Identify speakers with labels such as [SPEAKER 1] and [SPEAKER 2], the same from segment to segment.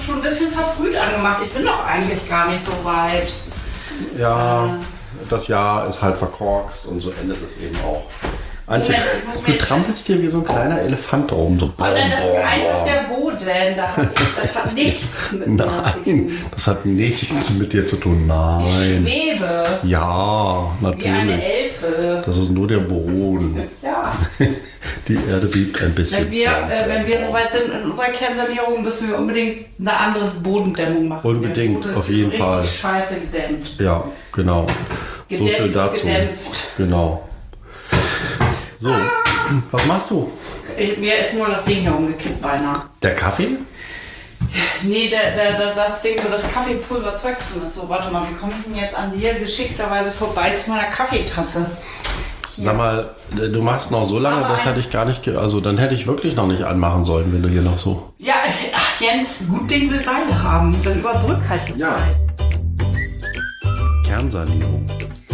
[SPEAKER 1] schon ein bisschen verfrüht angemacht. Ich bin doch eigentlich gar nicht so weit.
[SPEAKER 2] Ja, das Jahr ist halt verkorkst und so endet es eben auch. Antje, du trampelst hier wie so ein kleiner Elefant rum. So
[SPEAKER 1] das ist einfach der Boden. Das hat nichts mit mir zu tun.
[SPEAKER 2] Nein, das hat nichts mit dir zu tun. Nein.
[SPEAKER 1] Ich schwebe.
[SPEAKER 2] Ja, natürlich.
[SPEAKER 1] Wie eine Elfe.
[SPEAKER 2] Das ist nur der Boden.
[SPEAKER 1] Ja.
[SPEAKER 2] Die Erde bebt ein bisschen.
[SPEAKER 1] Wenn wir soweit sind in unserer Kernsanierung, müssen wir unbedingt eine andere Bodendämmung machen.
[SPEAKER 2] Unbedingt, auf jeden Fall.
[SPEAKER 1] Scheiße gedämmt.
[SPEAKER 2] Ja, genau.
[SPEAKER 1] Gedämpft,
[SPEAKER 2] so viel dazu.
[SPEAKER 1] Gedämpft.
[SPEAKER 2] Genau. So, was machst du?
[SPEAKER 1] Mir ist nur das Ding hier umgekippt beinahe.
[SPEAKER 2] Der Kaffee?
[SPEAKER 1] Nee, das Ding, wo das Kaffeepulver Zeug drin ist. So, warte mal, wie komme ich denn jetzt an dir geschickterweise vorbei zu meiner Kaffeetasse? Hier.
[SPEAKER 2] Sag mal, du machst noch so lange, das hätte ich gar nicht, also dann hätte ich wirklich noch nicht anmachen sollen, wenn du hier noch so...
[SPEAKER 1] Ja, ach Jens, gut Ding will Weile haben, dann überbrück halt die Zeit.
[SPEAKER 2] Kernsanierung.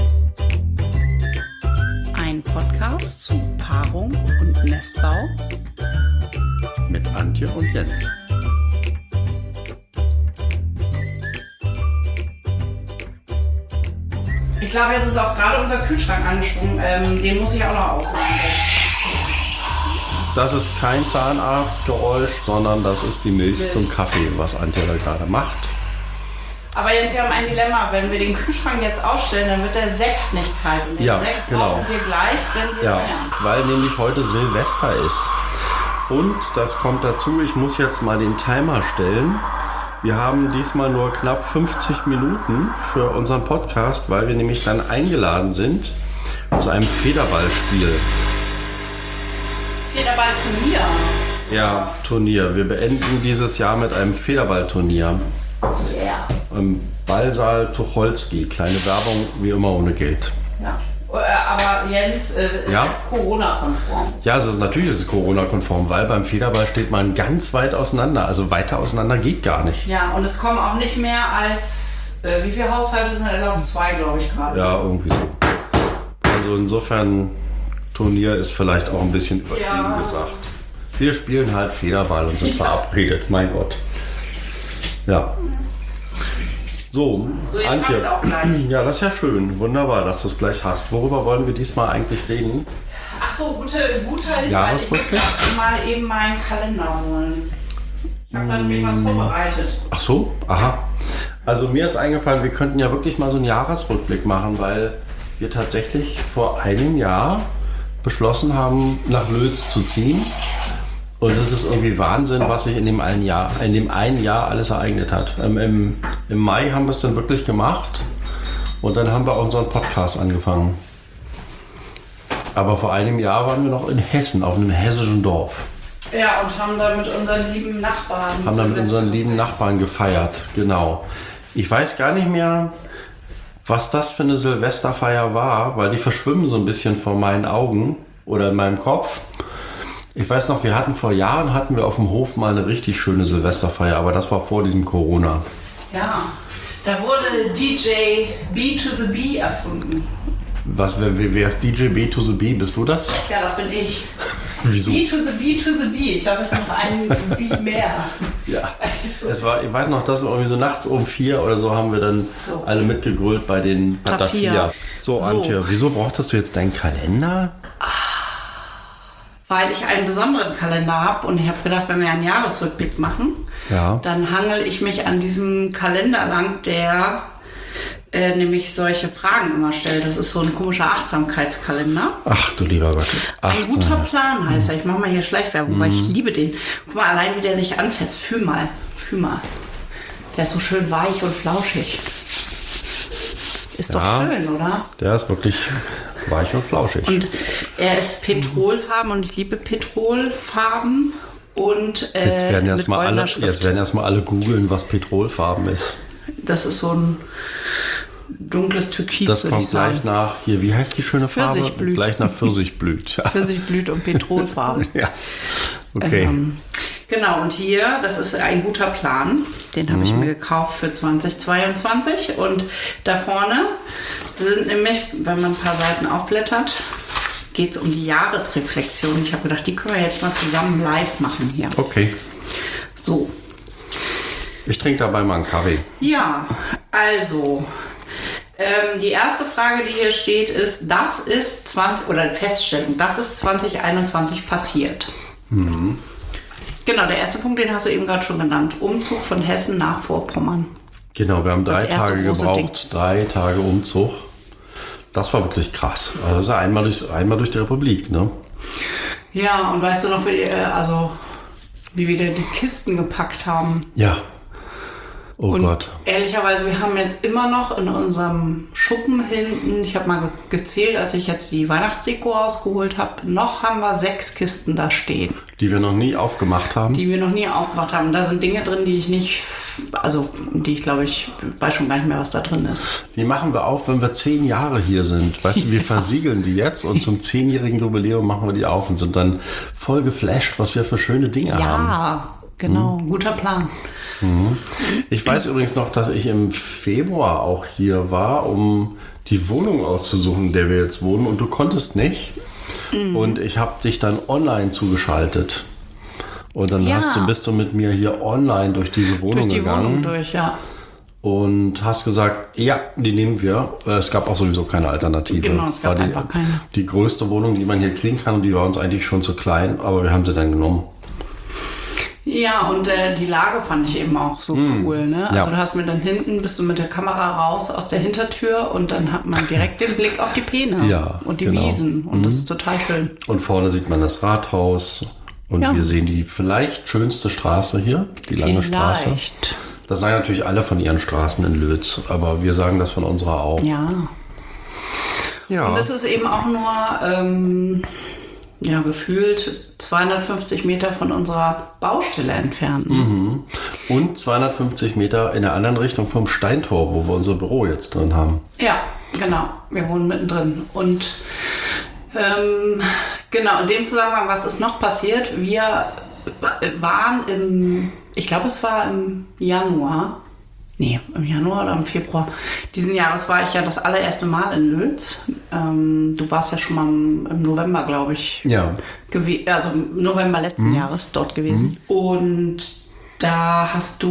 [SPEAKER 1] Ein Podcast zu Paarung und Nestbau
[SPEAKER 2] Mit Antje und Jens.
[SPEAKER 1] Ich glaube, jetzt ist auch gerade unser Kühlschrank angesprungen. Den muss ich auch noch ausmachen.
[SPEAKER 2] Das ist kein Zahnarztgeräusch, sondern das ist die Milch zum Kaffee, was Antje da gerade macht.
[SPEAKER 1] Aber Jens, wir haben ein Dilemma. Wenn wir den Kühlschrank jetzt ausstellen, dann wird der Sekt nicht kalt. Und den Sekt brauchen wir gleich, wenn wir feiern.
[SPEAKER 2] Weil nämlich heute Silvester ist. Und das kommt dazu, ich muss jetzt mal den Timer stellen. Wir haben diesmal nur knapp 50 Minuten für unseren Podcast, weil wir nämlich dann eingeladen sind zu einem Federballspiel.
[SPEAKER 1] Federballturnier.
[SPEAKER 2] Ja, Turnier. Wir beenden dieses Jahr mit einem Federballturnier.
[SPEAKER 1] Yeah.
[SPEAKER 2] Im Ballsaal Tucholsky. Kleine Werbung, wie immer ohne Geld.
[SPEAKER 1] Ja. Aber Jens, ist Corona-konform?
[SPEAKER 2] Ja, natürlich ist es Corona-konform, weil beim Federball steht man ganz weit auseinander. Also weiter auseinander geht gar nicht.
[SPEAKER 1] Ja, und es kommen auch nicht mehr als, wie viele Haushalte sind erlaubt? 2, glaube ich, gerade.
[SPEAKER 2] Ja, irgendwie so. Also insofern, Turnier ist vielleicht auch ein bisschen übertrieben gesagt. Wir spielen halt Federball und sind verabredet, mein Gott. Ja. So
[SPEAKER 1] jetzt
[SPEAKER 2] Antje,
[SPEAKER 1] haben wir es auch gleich.
[SPEAKER 2] Ja, das ist ja schön. Wunderbar, dass du es gleich hast. Worüber wollen wir diesmal eigentlich reden?
[SPEAKER 1] Ach so, guter Hinweis. Ich muss auch mal eben meinen Kalender holen. Ich habe da nämlich was vorbereitet.
[SPEAKER 2] Ach so, aha. Also mir ist eingefallen, wir könnten ja wirklich mal so einen Jahresrückblick machen, weil wir tatsächlich vor einem Jahr beschlossen haben, nach Lötz zu ziehen. Und es ist irgendwie Wahnsinn, was sich in dem einen Jahr alles ereignet hat. Im Mai haben wir es dann wirklich gemacht und dann haben wir unseren Podcast angefangen. Aber vor einem Jahr waren wir noch in Hessen, auf einem hessischen Dorf.
[SPEAKER 1] Ja, und haben da mit unseren lieben Nachbarn
[SPEAKER 2] gefeiert, genau. Ich weiß gar nicht mehr, was das für eine Silvesterfeier war, weil die verschwimmen so ein bisschen vor meinen Augen oder in meinem Kopf. Ich weiß noch, vor Jahren hatten wir auf dem Hof mal eine richtig schöne Silvesterfeier, aber das war vor diesem Corona.
[SPEAKER 1] Ja, da wurde DJ B to the B erfunden.
[SPEAKER 2] Wer ist DJ B to the B? Bist du das?
[SPEAKER 1] Ja, das bin ich.
[SPEAKER 2] Wieso?
[SPEAKER 1] B to the B to the B. Ich glaube, es ist noch ein B mehr.
[SPEAKER 2] Ja. Also. Ich weiß noch, dass wir irgendwie so nachts um 4 oder so haben wir dann alle mitgegrölt bei den Patafia. So, Antje, wieso brauchtest du jetzt deinen Kalender?
[SPEAKER 1] Weil ich einen besonderen Kalender habe und ich habe gedacht, wenn wir einen Jahresrückblick machen, dann hangel ich mich an diesem Kalender lang, der nämlich solche Fragen immer stellt. Das ist so ein komischer Achtsamkeitskalender.
[SPEAKER 2] Ach du lieber Gott.
[SPEAKER 1] Ein guter Plan heißt er. Ich mache mal hier Schleichwerbung, weil ich liebe den. Guck mal, allein wie der sich anfasst. Fühl mal. Der ist so schön weich und flauschig. Ist doch schön, oder?
[SPEAKER 2] Der ist wirklich weich und flauschig.
[SPEAKER 1] Und er ist Petrolfarben und ich liebe Petrolfarben. Und
[SPEAKER 2] jetzt werden erstmal alle googeln, was Petrolfarben ist.
[SPEAKER 1] Das ist so ein dunkles Türkis,
[SPEAKER 2] das kommt gleich nach, hier, wie heißt die schöne Farbe?
[SPEAKER 1] Pfirsichblüt.
[SPEAKER 2] Gleich nach Pfirsichblüt. Ja.
[SPEAKER 1] Pfirsichblüt und Petrolfarben.
[SPEAKER 2] Ja, okay.
[SPEAKER 1] Genau, und hier, das ist ein guter Plan. Den habe ich mir gekauft für 2022. Und da vorne sind nämlich, wenn man ein paar Seiten aufblättert, geht es um die Jahresreflexion. Ich habe gedacht, die können wir jetzt mal zusammen live machen hier.
[SPEAKER 2] Okay.
[SPEAKER 1] So.
[SPEAKER 2] Ich trinke dabei mal einen Kaffee.
[SPEAKER 1] Ja, also, die erste Frage, die hier steht, ist, das ist 2021 passiert. Mhm. Genau, der erste Punkt, den hast du eben gerade schon genannt. Umzug von Hessen nach Vorpommern.
[SPEAKER 2] Genau, wir haben 3 Tage gebraucht. 3 Tage Umzug. Das war wirklich krass. Also das ist einmal durch die Republik, ne?
[SPEAKER 1] Ja, und weißt du noch, wie wir die Kisten gepackt haben?
[SPEAKER 2] Ja. Oh
[SPEAKER 1] und
[SPEAKER 2] Gott.
[SPEAKER 1] Ehrlicherweise, wir haben jetzt immer noch in unserem Schuppen hinten, ich habe mal gezählt, als ich jetzt die Weihnachtsdeko rausgeholt habe, noch haben wir 6 Kisten da stehen.
[SPEAKER 2] Die wir noch nie aufgemacht haben?
[SPEAKER 1] Da sind Dinge drin, die ich glaube ich, weiß schon gar nicht mehr, was da drin ist.
[SPEAKER 2] Die machen wir auf, wenn wir 10 Jahre hier sind. Weißt du, wir versiegeln die jetzt und zum 10-jährigen Jubiläum machen wir die auf und sind dann voll geflasht, was wir für schöne Dinge haben.
[SPEAKER 1] Ja, genau. Guter Plan.
[SPEAKER 2] Ich weiß übrigens noch, dass ich im Februar auch hier war, um die Wohnung auszusuchen, in der wir jetzt wohnen. Und du konntest nicht. Und ich habe dich dann online zugeschaltet. Und dann bist du mit mir hier online durch diese Wohnung gegangen. Und hast gesagt, ja, die nehmen wir. Es gab auch sowieso keine Alternative.
[SPEAKER 1] Genau, es gab einfach keine.
[SPEAKER 2] Die größte Wohnung, die man hier kriegen kann. Und die war uns eigentlich schon zu klein. Aber wir haben sie dann genommen.
[SPEAKER 1] Ja, und die Lage fand ich eben auch so cool. Ne? Also du hast mir dann bist du mit der Kamera raus aus der Hintertür und dann hat man direkt den Blick auf die Peene und die Wiesen. Und das ist total schön.
[SPEAKER 2] Und vorne sieht man das Rathaus und wir sehen die vielleicht schönste Straße hier, die lange Straße. Das sagen natürlich alle von ihren Straßen in Lötz, aber wir sagen das von unserer auch.
[SPEAKER 1] Ja. Und es ist eben auch nur... gefühlt 250 Meter von unserer Baustelle entfernt.
[SPEAKER 2] Mhm. Und 250 Meter in der anderen Richtung vom Steintor, wo wir unser Büro jetzt drin haben.
[SPEAKER 1] Ja, genau. Wir wohnen mittendrin. Und in dem Zusammenhang, was ist noch passiert? Wir waren ich glaube, es war im Januar. Nee, im Januar oder im Februar diesen Jahres war ich ja das allererste Mal in Lötz. Du warst ja schon mal im November, glaube ich.
[SPEAKER 2] Ja.
[SPEAKER 1] Also im November letzten Jahres dort gewesen. Und da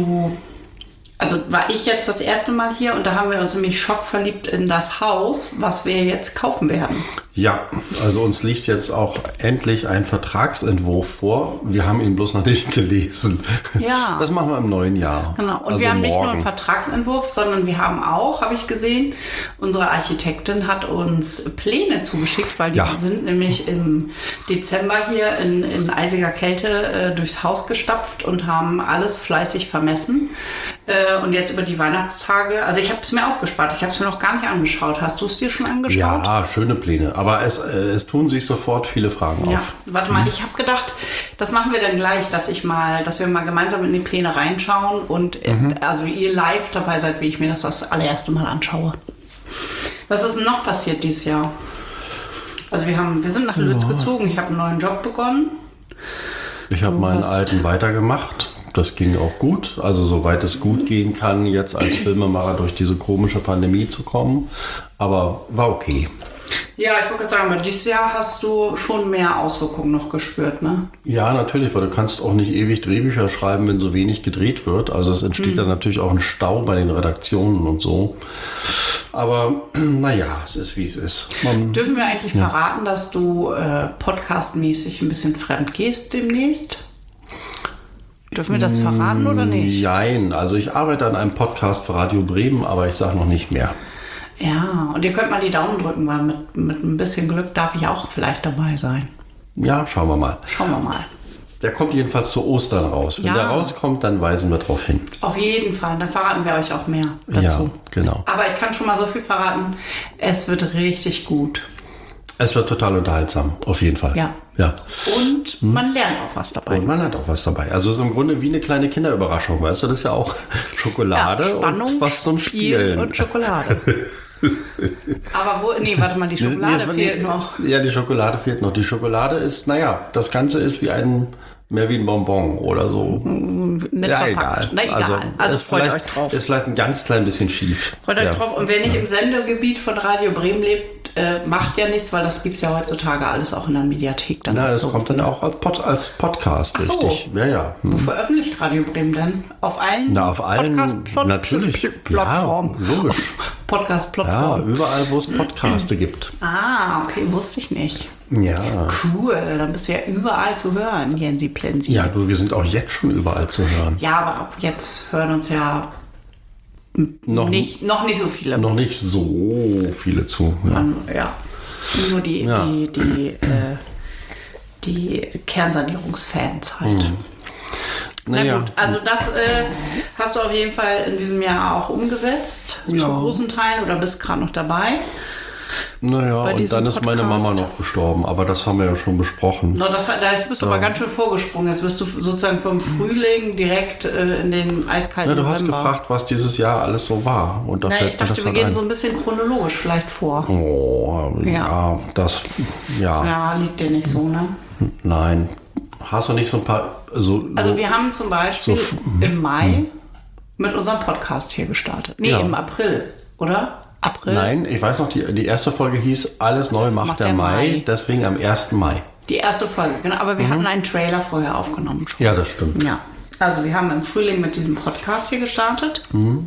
[SPEAKER 1] war ich jetzt das erste Mal hier und da haben wir uns nämlich schockverliebt in das Haus, was wir jetzt kaufen werden.
[SPEAKER 2] Ja, also uns liegt jetzt auch endlich ein Vertragsentwurf vor. Wir haben ihn bloß noch nicht gelesen. Ja. Das machen wir im neuen Jahr.
[SPEAKER 1] Genau. Und wir haben nicht nur einen Vertragsentwurf, sondern wir haben auch, habe ich gesehen, unsere Architektin hat uns Pläne zugeschickt, weil die sind nämlich im Dezember hier in eisiger Kälte durchs Haus gestapft und haben alles fleißig vermessen. Und jetzt über die Weihnachtstage, also ich habe es mir aufgespart, ich habe es mir noch gar nicht angeschaut. Hast du es dir schon angeschaut?
[SPEAKER 2] Ja, schöne Pläne. Aber es tun sich sofort viele Fragen auf.
[SPEAKER 1] Warte mal, ich habe gedacht, das machen wir dann gleich, dass wir mal gemeinsam in die Pläne reinschauen und also ihr live dabei seid, wie ich mir das allererste Mal anschaue. Was ist denn noch passiert dieses Jahr? Also wir sind nach Lötz gezogen, ich habe einen neuen Job begonnen.
[SPEAKER 2] Ich habe meinen alten weitergemacht. Das ging auch gut, also soweit es gut gehen kann, jetzt als Filmemacher durch diese komische Pandemie zu kommen. Aber war okay.
[SPEAKER 1] Ja, ich wollte gerade sagen, aber dieses Jahr hast du schon mehr Auswirkungen noch gespürt, ne?
[SPEAKER 2] Ja, natürlich, weil du kannst auch nicht ewig Drehbücher schreiben, wenn so wenig gedreht wird. Also es entsteht dann natürlich auch ein Stau bei den Redaktionen und so. Aber naja, es ist wie es ist.
[SPEAKER 1] Dürfen wir eigentlich verraten, dass du podcastmäßig ein bisschen fremd gehst demnächst? Dürfen wir das verraten oder nicht?
[SPEAKER 2] Nein, also ich arbeite an einem Podcast für Radio Bremen, aber ich sage noch nicht mehr.
[SPEAKER 1] Ja, und ihr könnt mal die Daumen drücken, weil mit ein bisschen Glück darf ich auch vielleicht dabei sein.
[SPEAKER 2] Ja, schauen wir mal. Der kommt jedenfalls zu Ostern raus. Wenn der rauskommt, dann weisen wir darauf hin.
[SPEAKER 1] Auf jeden Fall, dann verraten wir euch auch mehr dazu.
[SPEAKER 2] Ja, genau.
[SPEAKER 1] Aber ich kann schon mal so viel verraten, es wird richtig gut.
[SPEAKER 2] Es wird total unterhaltsam, auf jeden Fall.
[SPEAKER 1] Ja. Und man lernt auch was dabei.
[SPEAKER 2] Also es ist im Grunde wie eine kleine Kinderüberraschung, weißt du? Das ist ja auch Schokolade
[SPEAKER 1] Spannung,
[SPEAKER 2] und was zum Spielen.
[SPEAKER 1] Und Schokolade. Aber warte mal, die Schokolade fehlt noch.
[SPEAKER 2] Ja, die Schokolade fehlt noch. Die Schokolade ist, das Ganze ist mehr wie ein Bonbon oder so.
[SPEAKER 1] Nicht verpackt.
[SPEAKER 2] Egal.
[SPEAKER 1] Also freut euch drauf.
[SPEAKER 2] Ist vielleicht ein ganz klein bisschen schief.
[SPEAKER 1] Freut euch drauf. Und wer nicht im Sendegebiet von Radio Bremen lebt, macht ja nichts, weil das gibt es ja heutzutage alles auch in der Mediathek. Dann
[SPEAKER 2] Na, es kommt dann auch als Podcast,
[SPEAKER 1] Ach so.
[SPEAKER 2] richtig. Ja.
[SPEAKER 1] Wo veröffentlicht Radio Bremen denn? Auf allen?
[SPEAKER 2] Auf allen, natürlich.
[SPEAKER 1] Plattformen.
[SPEAKER 2] Ja, logisch. Ja,
[SPEAKER 1] Podcast-Plattformen.
[SPEAKER 2] überall, wo es Podcaste gibt.
[SPEAKER 1] Ah, okay, wusste ich nicht.
[SPEAKER 2] Ja.
[SPEAKER 1] Cool, dann bist du ja überall zu hören, Jensi Plensi.
[SPEAKER 2] Ja, du, wir sind auch jetzt schon überall zu hören.
[SPEAKER 1] Ja, aber jetzt hören uns ja noch nicht so viele.
[SPEAKER 2] Noch nicht so viele zu. Ja.
[SPEAKER 1] Ja. Nur die Kernsanierungsfans halt. Na gut, also das hast du auf jeden Fall in diesem Jahr auch umgesetzt, zu großen Teilen, oder bist gerade noch dabei.
[SPEAKER 2] Naja, und dann ist meine Mama noch gestorben, aber das haben wir ja schon besprochen.
[SPEAKER 1] No, da bist du aber ganz schön vorgesprungen. Jetzt bist du sozusagen vom Frühling direkt in den eiskalten
[SPEAKER 2] Du hast
[SPEAKER 1] November.
[SPEAKER 2] gefragt, was dieses Jahr alles so war. Und da fällt
[SPEAKER 1] Ich dachte, wir gehen so ein bisschen chronologisch vielleicht vor.
[SPEAKER 2] Oh, ja,
[SPEAKER 1] Ja, liegt dir nicht so, ne?
[SPEAKER 2] Nein. Hast du nicht so ein paar... Also
[SPEAKER 1] wir haben zum Beispiel im Mai mit unserem Podcast hier gestartet. Nee, im April, oder? April?
[SPEAKER 2] Nein, ich weiß noch, die erste Folge hieß Alles neu macht der Mai, deswegen am 1. Mai.
[SPEAKER 1] Die erste Folge, genau. Aber wir hatten einen Trailer vorher aufgenommen schon.
[SPEAKER 2] Ja, das stimmt.
[SPEAKER 1] Ja, also wir haben im Frühling mit diesem Podcast hier gestartet.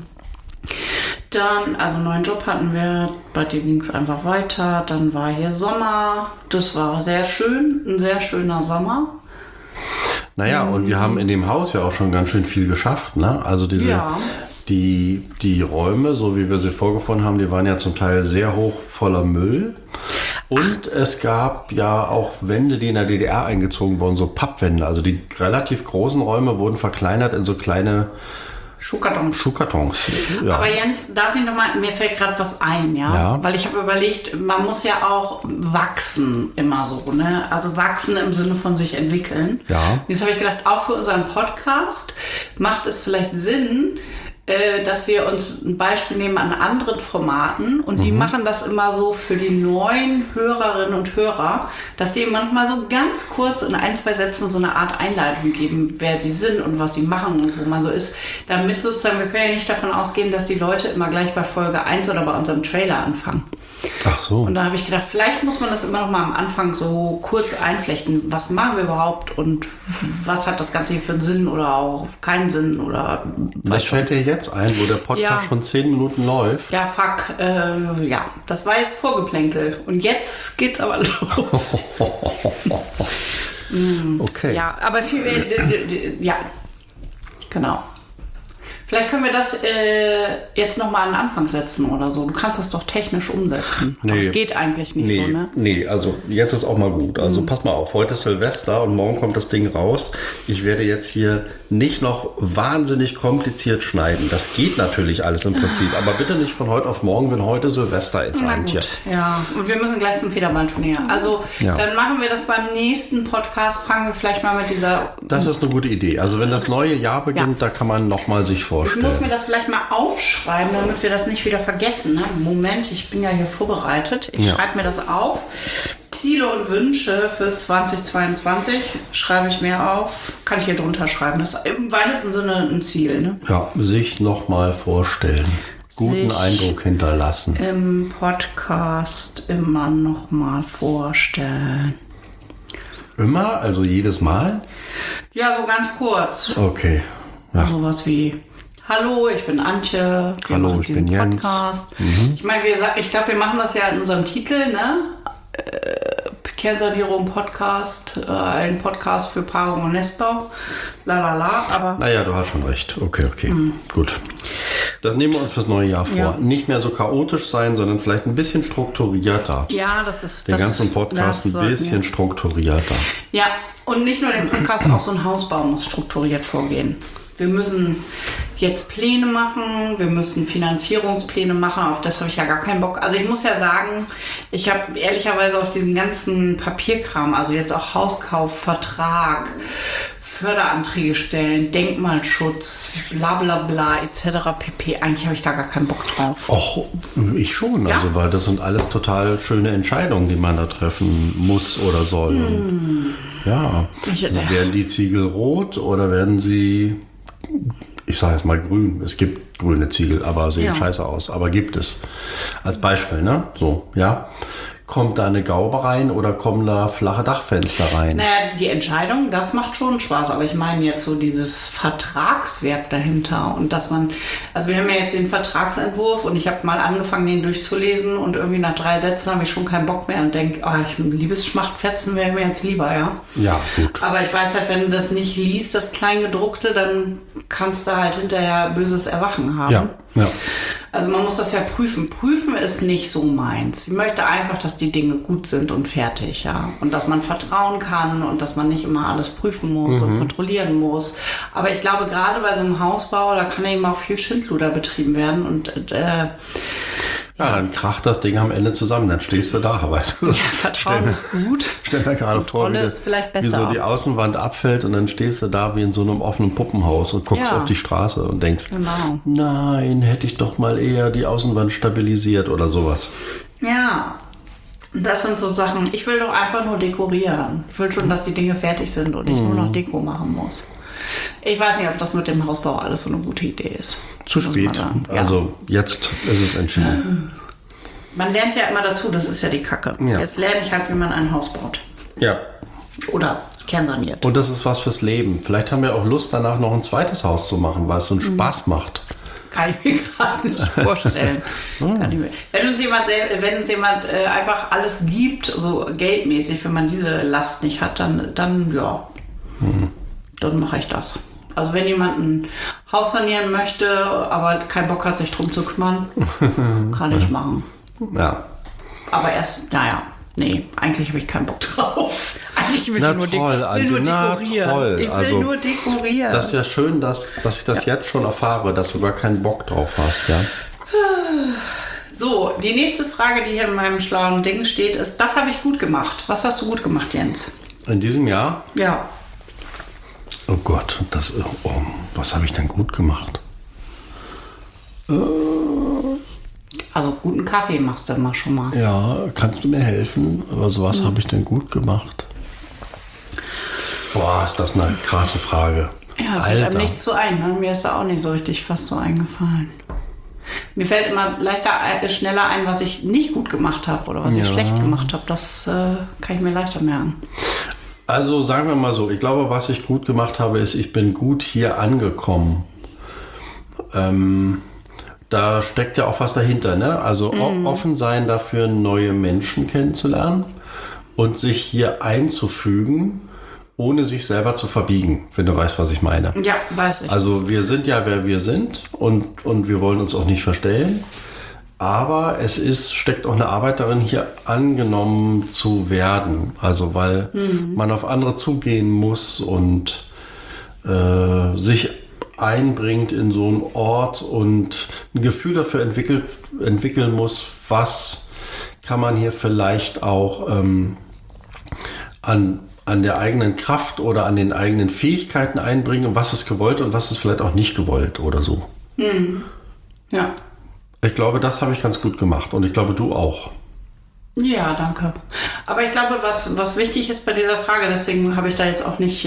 [SPEAKER 1] Dann, also einen neuen Job hatten wir, bei dir ging es einfach weiter. Dann war hier Sommer, das war sehr schön, ein sehr schöner Sommer.
[SPEAKER 2] Naja, und wir haben in dem Haus ja auch schon ganz schön viel geschafft, ne? Also die Räume, so wie wir sie vorgefunden haben, die waren ja zum Teil sehr hoch voller Müll. Und es gab ja auch Wände, die in der DDR eingezogen wurden, so Pappwände. Also die relativ großen Räume wurden verkleinert in so kleine Schuhkartons. Ja.
[SPEAKER 1] Aber Jens, darf ich nochmal, mir fällt gerade was ein, ja? Weil ich habe überlegt, man muss ja auch wachsen immer so, ne? Also wachsen im Sinne von sich entwickeln.
[SPEAKER 2] Ja.
[SPEAKER 1] Jetzt habe ich gedacht, auch für unseren Podcast macht es vielleicht Sinn, dass wir uns ein Beispiel nehmen an anderen Formaten und die machen das immer so für die neuen Hörerinnen und Hörer, dass die manchmal so ganz kurz in 1, 2 Sätzen so eine Art Einleitung geben, wer sie sind und was sie machen und wo man so ist, damit sozusagen, wir können ja nicht davon ausgehen, dass die Leute immer gleich bei Folge 1 oder bei unserem Trailer anfangen.
[SPEAKER 2] Ach so.
[SPEAKER 1] Und da habe ich gedacht, vielleicht muss man das immer noch mal am Anfang so kurz einflechten. Was machen wir überhaupt und was hat das Ganze hier für einen Sinn oder auch keinen Sinn? Oder
[SPEAKER 2] das fällt dir jetzt ein, wo der Podcast schon 10 Minuten läuft.
[SPEAKER 1] Ja, fuck. Das war jetzt Vorgeplänkel. Und jetzt geht's aber los.
[SPEAKER 2] Okay.
[SPEAKER 1] Ja, aber genau. Vielleicht können wir das jetzt nochmal an den Anfang setzen oder so. Du kannst das doch technisch umsetzen. Nee. Aber es geht eigentlich nicht so, ne?
[SPEAKER 2] Nee, also jetzt ist auch mal gut. Also pass mal auf, heute ist Silvester und morgen kommt das Ding raus. Ich werde jetzt hier nicht noch wahnsinnig kompliziert schneiden. Das geht natürlich alles im Prinzip. Aber bitte nicht von heute auf morgen, wenn heute Silvester ist.
[SPEAKER 1] Na gut, ja. Und wir müssen gleich zum Federballturnier. Also dann machen wir das beim nächsten Podcast. Fangen wir vielleicht mal mit dieser...
[SPEAKER 2] Das ist eine gute Idee. Also wenn das neue Jahr beginnt, da kann man nochmal sich vorstellen.
[SPEAKER 1] Ich muss mir das vielleicht mal aufschreiben, damit wir das nicht wieder vergessen. Ne? Moment, ich bin ja hier vorbereitet. Ich schreibe mir das auf. Ziele und Wünsche für 2022 schreibe ich mir auf. Kann ich hier drunter schreiben. Das ist im weitesten Sinne ein Ziel. Ne?
[SPEAKER 2] Ja, sich nochmal vorstellen. Guten Eindruck hinterlassen.
[SPEAKER 1] Im Podcast immer nochmal vorstellen.
[SPEAKER 2] Immer? Also jedes Mal?
[SPEAKER 1] Ja, so ganz kurz.
[SPEAKER 2] Okay. Ja.
[SPEAKER 1] Sowas wie: Hallo, ich bin Antje.
[SPEAKER 2] Hallo, ich bin Jens.
[SPEAKER 1] Podcast. Ich meine, ich glaube, wir machen das ja in unserem Titel, ne? Kernsanierung Podcast, ein Podcast für Paarung und Nestbau. Lalala, aber...
[SPEAKER 2] Naja, du hast schon recht. Okay. Gut. Das nehmen wir uns fürs neue Jahr vor.
[SPEAKER 1] Ja.
[SPEAKER 2] Nicht mehr so chaotisch sein, sondern vielleicht ein bisschen strukturierter.
[SPEAKER 1] Ja, das ist...
[SPEAKER 2] Den ganzen Podcast ein bisschen strukturierter.
[SPEAKER 1] Ja, und nicht nur den Podcast, auch so ein Hausbau muss strukturiert vorgehen. Wir müssen jetzt Pläne machen, wir müssen Finanzierungspläne machen, auf das habe ich ja gar keinen Bock. Also ich muss ja sagen, ich habe ehrlicherweise auf diesen ganzen Papierkram, also jetzt auch Hauskauf, Vertrag, Förderanträge stellen, Denkmalschutz, bla bla bla etc. pp. Eigentlich habe ich da gar keinen Bock drauf.
[SPEAKER 2] Och, ich schon, also weil das sind alles total schöne Entscheidungen, die man da treffen muss oder soll. Ja, werden die Ziegel rot oder werden sie... ich sage jetzt mal grün. Es gibt grüne Ziegel, aber sehen scheiße aus. Aber gibt es. Als Beispiel, ne? So, ja. Kommt da eine Gaube rein oder kommen da flache Dachfenster rein?
[SPEAKER 1] Naja, die Entscheidung, das macht schon Spaß. Aber ich meine jetzt so dieses Vertragswerk dahinter. Und dass man, also wir haben ja jetzt den Vertragsentwurf und ich habe mal angefangen, den durchzulesen und irgendwie nach 3 Sätzen habe ich schon keinen Bock mehr und denke, Liebesschmachtfetzen wäre mir jetzt lieber, ja.
[SPEAKER 2] Ja, gut.
[SPEAKER 1] Aber ich weiß halt, wenn du das nicht liest, das Kleingedruckte, dann kannst du halt hinterher böses Erwachen haben.
[SPEAKER 2] Ja.
[SPEAKER 1] Also man muss das ja prüfen. Prüfen ist nicht so meins. Ich möchte einfach, dass die Dinge gut sind und fertig, ja. Und dass man vertrauen kann und dass man nicht immer alles prüfen muss und kontrollieren muss. Aber ich glaube, gerade bei so einem Hausbau, da kann eben auch viel Schindluder betrieben werden und
[SPEAKER 2] ja, dann kracht das Ding am Ende zusammen, dann stehst du da, weißt du.
[SPEAKER 1] Ja, Vertrauen ist gut.
[SPEAKER 2] Stell mir gerade vor, wie so die Außenwand abfällt und dann stehst du da wie in so einem offenen Puppenhaus und guckst auf die Straße und denkst, nein, hätte ich doch mal eher die Außenwand stabilisiert oder sowas.
[SPEAKER 1] Ja, das sind so Sachen, ich will doch einfach nur dekorieren. Ich will schon, dass die Dinge fertig sind und ich nur noch Deko machen muss. Ich weiß nicht, ob das mit dem Hausbau alles so eine gute Idee ist.
[SPEAKER 2] Zu spät. Ja. Also jetzt ist es entschieden.
[SPEAKER 1] Man lernt ja immer dazu, das ist ja die Kacke. Ja. Jetzt lerne ich halt, wie man ein Haus baut.
[SPEAKER 2] Ja.
[SPEAKER 1] Oder kernsaniert.
[SPEAKER 2] Und das ist was fürs Leben. Vielleicht haben wir auch Lust, danach noch ein zweites Haus zu machen, weil es so einen Spaß macht.
[SPEAKER 1] Kann ich mir gerade nicht vorstellen. Wenn uns jemand einfach alles gibt, so geldmäßig, wenn man diese Last nicht hat, dann ja. Dann mache ich das. Also wenn jemand ein Haus sanieren möchte, aber keinen Bock hat, sich drum zu kümmern, kann ich machen.
[SPEAKER 2] Ja.
[SPEAKER 1] Aber eigentlich habe ich keinen Bock drauf. Eigentlich will ich nur dekorieren.
[SPEAKER 2] Toll.
[SPEAKER 1] Ich will nur dekorieren.
[SPEAKER 2] Das ist ja schön, dass ich das jetzt schon erfahre, dass du gar keinen Bock drauf hast, ja.
[SPEAKER 1] So, die nächste Frage, die hier in meinem schlauen Ding steht, ist, das habe ich gut gemacht. Was hast du gut gemacht, Jens?
[SPEAKER 2] In diesem Jahr?
[SPEAKER 1] Ja.
[SPEAKER 2] Oh Gott, was habe ich denn gut gemacht?
[SPEAKER 1] Also guten Kaffee machst du immer schon mal.
[SPEAKER 2] Ja, kannst du mir helfen? Also was habe ich denn gut gemacht? Boah, ist das eine krasse Frage.
[SPEAKER 1] Ja, fällt einem nichts so ein. Ne? Mir ist da auch nicht so richtig fast so eingefallen. Mir fällt immer schneller ein, was ich nicht gut gemacht habe oder was ich schlecht gemacht habe. Das kann ich mir leichter merken.
[SPEAKER 2] Also sagen wir mal so, ich glaube, was ich gut gemacht habe, ist, ich bin gut hier angekommen. Da steckt ja auch was dahinter, ne? Also offen sein dafür, neue Menschen kennenzulernen und sich hier einzufügen, ohne sich selber zu verbiegen, wenn du weißt, was ich meine.
[SPEAKER 1] Ja, weiß ich.
[SPEAKER 2] Also wir sind ja, wer wir sind und wir wollen uns auch nicht verstellen. Aber steckt auch eine Arbeit darin, hier angenommen zu werden. Also weil man auf andere zugehen muss und sich einbringt in so einen Ort und ein Gefühl dafür entwickeln muss, was kann man hier vielleicht auch an der eigenen Kraft oder an den eigenen Fähigkeiten einbringen und was ist gewollt und was ist vielleicht auch nicht gewollt oder so.
[SPEAKER 1] Ja.
[SPEAKER 2] Ich glaube, das habe ich ganz gut gemacht und ich glaube, du auch.
[SPEAKER 1] Ja, danke. Aber ich glaube, was wichtig ist bei dieser Frage, deswegen habe ich da jetzt auch nicht,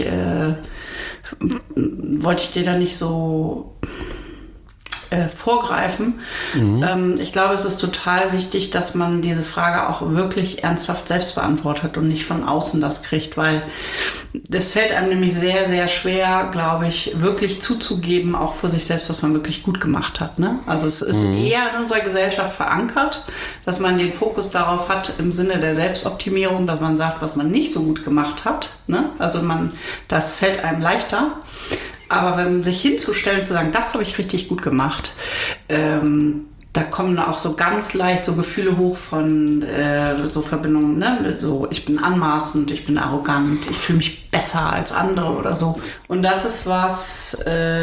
[SPEAKER 1] wollte ich dir da nicht so vorgreifen. Ich glaube, es ist total wichtig, dass man diese Frage auch wirklich ernsthaft selbst beantwortet und nicht von außen das kriegt, weil das fällt einem nämlich sehr, sehr schwer, glaube ich, wirklich zuzugeben, auch für sich selbst, was man wirklich gut gemacht hat. Ne? Also es ist eher in unserer Gesellschaft verankert, dass man den Fokus darauf hat im Sinne der Selbstoptimierung, dass man sagt, was man nicht so gut gemacht hat. Ne? Also das fällt einem leichter. Aber wenn sich hinzustellen, zu sagen, das habe ich richtig gut gemacht, da kommen auch so ganz leicht so Gefühle hoch von so Verbindungen, ne? So, ich bin anmaßend, ich bin arrogant, ich fühle mich besser als andere oder so. Und das ist was,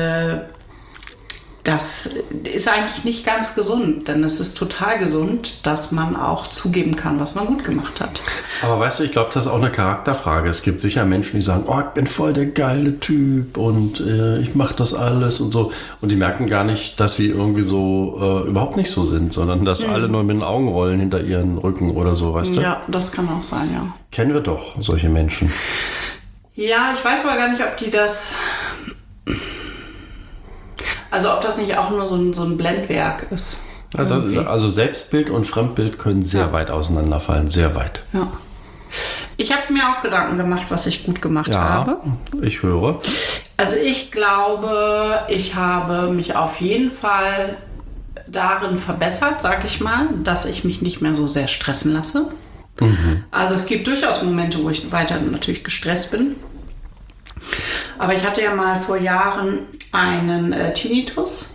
[SPEAKER 1] das ist eigentlich nicht ganz gesund, denn es ist total gesund, dass man auch zugeben kann, was man gut gemacht hat.
[SPEAKER 2] Aber weißt du, ich glaube, das ist auch eine Charakterfrage. Es gibt sicher Menschen, die sagen, oh, ich bin voll der geile Typ und ich mache das alles und so. Und die merken gar nicht, dass sie irgendwie so überhaupt nicht so sind, sondern dass alle nur mit den Augen rollen hinter ihren Rücken oder so, weißt du?
[SPEAKER 1] Ja, das kann auch sein, ja.
[SPEAKER 2] Kennen wir doch solche Menschen.
[SPEAKER 1] Ja, ich weiß aber gar nicht, ob die das... Also ob das nicht auch nur so ein Blendwerk ist.
[SPEAKER 2] Also Selbstbild und Fremdbild können sehr weit auseinanderfallen, sehr weit.
[SPEAKER 1] Ja. Ich habe mir auch Gedanken gemacht, was ich gut gemacht habe.
[SPEAKER 2] Ich höre.
[SPEAKER 1] Also ich glaube, ich habe mich auf jeden Fall darin verbessert, sage ich mal, dass ich mich nicht mehr so sehr stressen lasse. Also es gibt durchaus Momente, wo ich weiter natürlich gestresst bin. Aber ich hatte ja mal vor Jahren einen Tinnitus.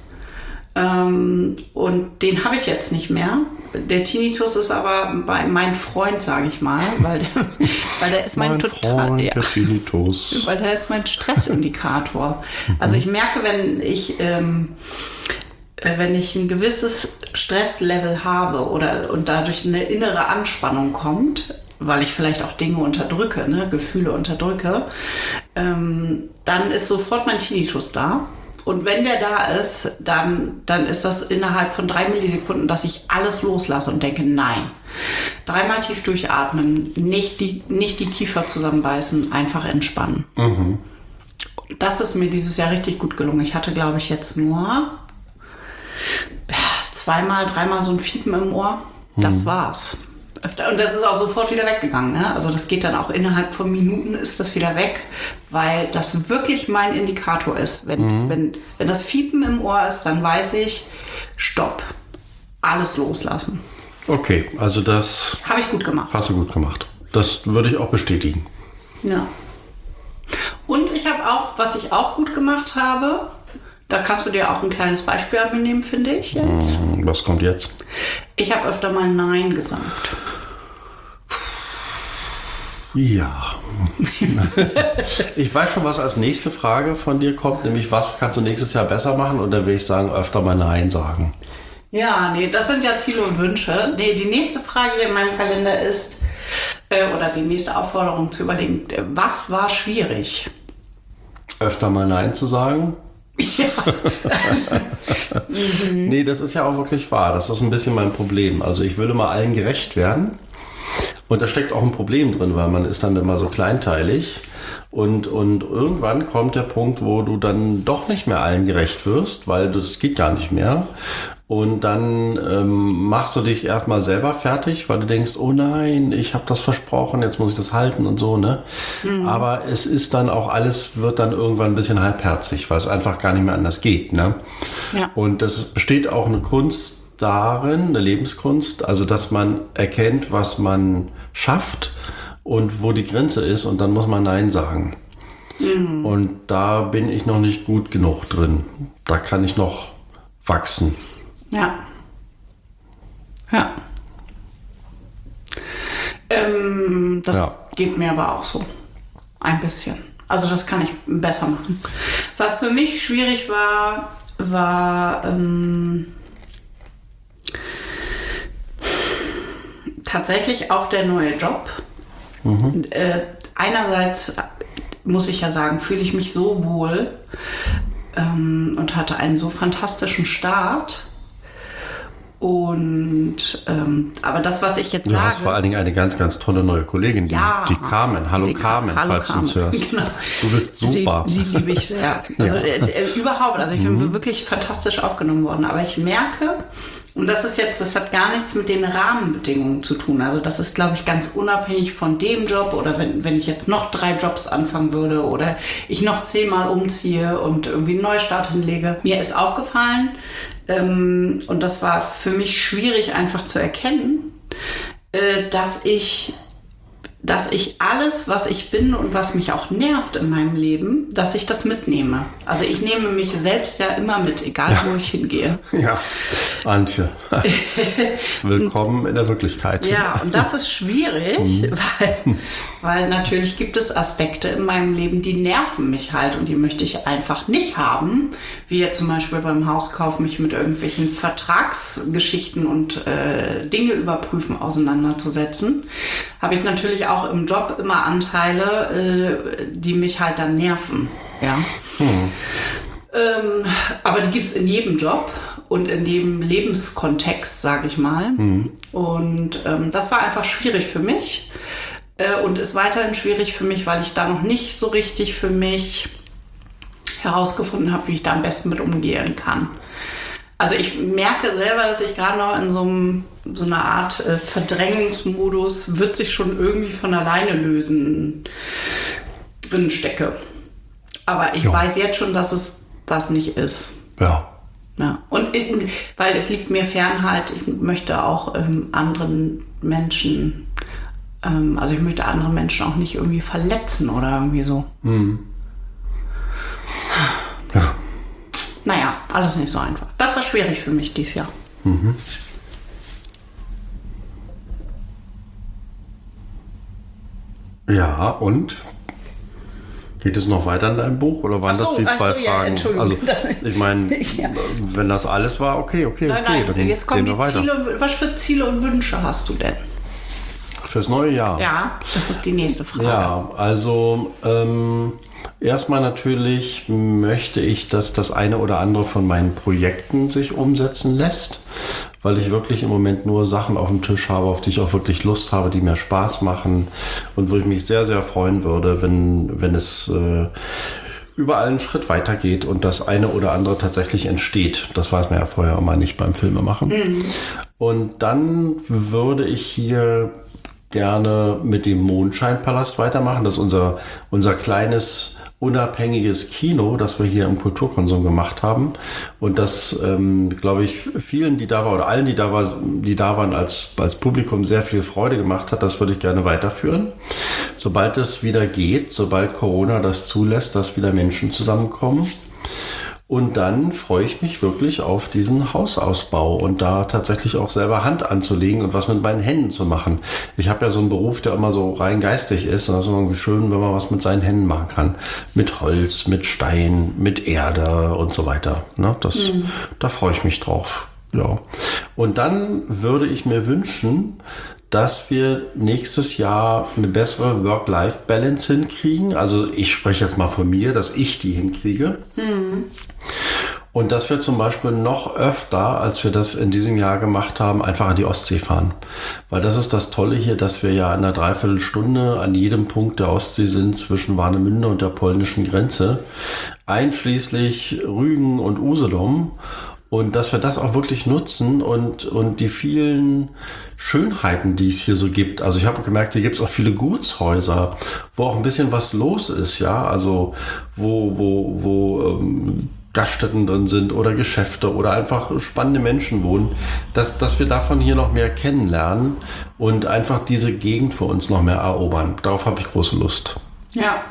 [SPEAKER 1] Und den habe ich jetzt nicht mehr. Der Tinnitus ist aber mein Freund, sage ich mal, weil der ist mein total,
[SPEAKER 2] der Tinnitus.
[SPEAKER 1] weil der ist mein Stressindikator. Also ich merke, wenn ich ein gewisses Stresslevel habe und dadurch eine innere Anspannung kommt, weil ich vielleicht auch Dinge unterdrücke, Gefühle unterdrücke, dann ist sofort mein Tinnitus da. Und wenn der da ist, dann ist das innerhalb von 3 Millisekunden, dass ich alles loslasse und denke, nein. 3-mal tief durchatmen, nicht die Kiefer zusammenbeißen, einfach entspannen. Das ist mir dieses Jahr richtig gut gelungen. Ich hatte, glaube ich, jetzt nur 2-mal, 3-mal so ein Fiepen im Ohr. Das war's. Und das ist auch sofort wieder weggegangen. Ne? Also das geht dann auch innerhalb von Minuten ist das wieder weg, weil das wirklich mein Indikator ist. Wenn das Fiepen im Ohr ist, dann weiß ich, stopp, alles loslassen.
[SPEAKER 2] Okay, also das
[SPEAKER 1] habe ich gut gemacht.
[SPEAKER 2] Hast du gut gemacht. Das würde ich auch bestätigen.
[SPEAKER 1] Ja. Und ich habe auch, was ich auch gut gemacht habe, da kannst du dir auch ein kleines Beispiel an mir nehmen, finde ich jetzt.
[SPEAKER 2] Was kommt jetzt?
[SPEAKER 1] Ich habe öfter mal Nein gesagt.
[SPEAKER 2] Ja. Ich weiß schon, was als nächste Frage von dir kommt, nämlich was kannst du nächstes Jahr besser machen? Und dann will ich sagen, öfter mal Nein sagen.
[SPEAKER 1] Ja, nee, das sind ja Ziele und Wünsche. Nee, die nächste Frage in meinem Kalender ist, oder die nächste Aufforderung zu überlegen, was war schwierig?
[SPEAKER 2] Öfter mal Nein zu sagen? Ja. Nee, das ist ja auch wirklich wahr. Das ist ein bisschen mein Problem. Also ich will immer allen gerecht werden. Und da steckt auch ein Problem drin, weil man ist dann immer so kleinteilig. Und irgendwann kommt der Punkt, wo du dann doch nicht mehr allen gerecht wirst, weil das geht gar nicht mehr. Und dann machst du dich erstmal selber fertig, weil du denkst, oh nein, ich habe das versprochen, jetzt muss ich das halten und so, ne? Aber es ist dann auch alles, wird dann irgendwann ein bisschen halbherzig, weil es einfach gar nicht mehr anders geht, ne? Ja. Und das besteht auch eine Kunst darin, eine Lebenskunst, also dass man erkennt, was man schafft und wo die Grenze ist und dann muss man Nein sagen. Und da bin ich noch nicht gut genug drin. Da kann ich noch wachsen.
[SPEAKER 1] Ja. Ja. Das geht mir aber auch so. Ein bisschen. Also das kann ich besser machen. Was für mich schwierig war tatsächlich auch der neue Job. Einerseits muss ich ja sagen, fühle ich mich so wohl und hatte einen so fantastischen Start. Und aber das, was ich jetzt sage...
[SPEAKER 2] Du hast vor allen Dingen eine ganz, ganz tolle neue Kollegin, die Carmen. Hallo Carmen, falls du uns hörst. Genau. Du bist super.
[SPEAKER 1] Die liebe ich sehr. Also, überhaupt, also ich bin wirklich fantastisch aufgenommen worden. Aber ich merke, und das hat gar nichts mit den Rahmenbedingungen zu tun. Also das ist, glaube ich, ganz unabhängig von dem Job oder wenn ich jetzt noch 3 Jobs anfangen würde oder ich noch 10-mal umziehe und irgendwie einen Neustart hinlege. Mir ist aufgefallen, und das war für mich schwierig einfach zu erkennen, dass ich alles, was ich bin und was mich auch nervt in meinem Leben, dass ich das mitnehme. Also ich nehme mich selbst ja immer mit, egal wo ich hingehe.
[SPEAKER 2] Ja, Antje, willkommen in der Wirklichkeit.
[SPEAKER 1] Ja, und das ist schwierig, weil natürlich gibt es Aspekte in meinem Leben, die nerven mich halt und die möchte ich einfach nicht haben. Wie jetzt zum Beispiel beim Hauskauf mich mit irgendwelchen Vertragsgeschichten und Dinge überprüfen auseinanderzusetzen. Habe ich natürlich auch im Job immer Anteile, die mich halt dann nerven. Ja. Aber die gibt es in jedem Job und in jedem Lebenskontext, sage ich mal. Und das war einfach schwierig für mich und ist weiterhin schwierig für mich, weil ich da noch nicht so richtig für mich herausgefunden habe, wie ich da am besten mit umgehen kann. Also ich merke selber, dass ich gerade noch in so einer Art Verdrängungsmodus, wird sich schon irgendwie von alleine lösen, drin stecke. Aber ich weiß jetzt schon, dass es das nicht ist.
[SPEAKER 2] Ja.
[SPEAKER 1] Ja. Und weil es liegt mir fern halt, ich möchte auch anderen Menschen, also ich möchte andere Menschen auch nicht irgendwie verletzen oder irgendwie so.
[SPEAKER 2] Ja.
[SPEAKER 1] Naja, alles nicht so einfach. Das war schwierig für mich dieses Jahr.
[SPEAKER 2] Ja, und? Geht es noch weiter in deinem Buch oder waren das die zwei Fragen?
[SPEAKER 1] Ja,
[SPEAKER 2] also ich meine, wenn das alles war, okay.
[SPEAKER 1] Nein,
[SPEAKER 2] dann
[SPEAKER 1] jetzt kommen die
[SPEAKER 2] weiter.
[SPEAKER 1] Ziele. Was für Ziele und Wünsche hast du denn?
[SPEAKER 2] Fürs neue Jahr?
[SPEAKER 1] Ja, das ist die nächste Frage.
[SPEAKER 2] Ja, also erstmal natürlich möchte ich, dass das eine oder andere von meinen Projekten sich umsetzen lässt, weil ich wirklich im Moment nur Sachen auf dem Tisch habe, auf die ich auch wirklich Lust habe, die mir Spaß machen und wo ich mich sehr, sehr freuen würde, wenn es überall einen Schritt weitergeht und das eine oder andere tatsächlich entsteht. Das weiß man ja vorher immer nicht beim Filmemachen. Und dann würde ich hier gerne mit dem Mondscheinpalast weitermachen. Das ist unser kleines, unabhängiges Kino, das wir hier im Kulturkonsum gemacht haben. Und das, glaube ich, vielen, die da waren, oder allen, die da waren als Publikum sehr viel Freude gemacht hat. Das würde ich gerne weiterführen. Sobald es wieder geht, sobald Corona das zulässt, dass wieder Menschen zusammenkommen. Und dann freue ich mich wirklich auf diesen Hausausbau und da tatsächlich auch selber Hand anzulegen und was mit meinen Händen zu machen. Ich habe ja so einen Beruf, der immer so rein geistig ist und das ist irgendwie schön, wenn man was mit seinen Händen machen kann. Mit Holz, mit Stein, mit Erde und so weiter. Ne? Da freue ich mich drauf. Ja. Und dann würde ich mir wünschen, dass wir nächstes Jahr eine bessere Work-Life-Balance hinkriegen. Also ich spreche jetzt mal von mir, dass ich die hinkriege. Und dass wir zum Beispiel noch öfter, als wir das in diesem Jahr gemacht haben, einfach an die Ostsee fahren. Weil das ist das Tolle hier, dass wir ja in einer Dreiviertelstunde an jedem Punkt der Ostsee sind, zwischen Warnemünde und der polnischen Grenze, einschließlich Rügen und Usedom. Und dass wir das auch wirklich nutzen und die vielen Schönheiten, die es hier so gibt. Also ich habe gemerkt, hier gibt es auch viele Gutshäuser, wo auch ein bisschen was los ist, ja. Also wo Gaststätten drin sind oder Geschäfte oder einfach spannende Menschen wohnen, dass wir davon hier noch mehr kennenlernen und einfach diese Gegend für uns noch mehr erobern. Darauf habe ich große Lust.
[SPEAKER 1] Ja.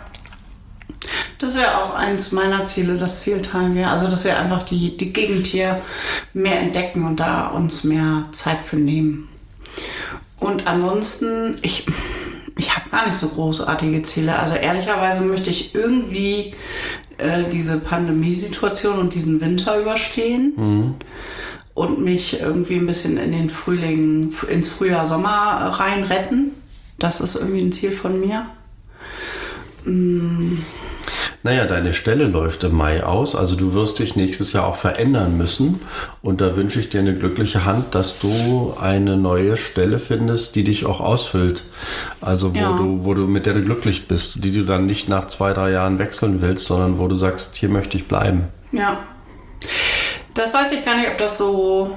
[SPEAKER 1] Das wäre auch eins meiner Ziele, das Ziel teilen wir. Also, dass wir einfach die Gegend hier mehr entdecken und da uns mehr Zeit für nehmen. Und ansonsten, ich habe gar nicht so großartige Ziele. Also, ehrlicherweise möchte ich irgendwie diese Pandemiesituation und diesen Winter überstehen und mich irgendwie ein bisschen in den Frühling, ins Frühjahr, Sommer rein retten. Das ist irgendwie ein Ziel von mir.
[SPEAKER 2] Naja, deine Stelle läuft im Mai aus, also du wirst dich nächstes Jahr auch verändern müssen und da wünsche ich dir eine glückliche Hand, dass du eine neue Stelle findest, die dich auch ausfüllt, also wo du mit der du glücklich bist, die du dann nicht nach 2-3 Jahren wechseln willst, sondern wo du sagst, hier möchte ich bleiben.
[SPEAKER 1] Ja, das weiß ich gar nicht, ob das so,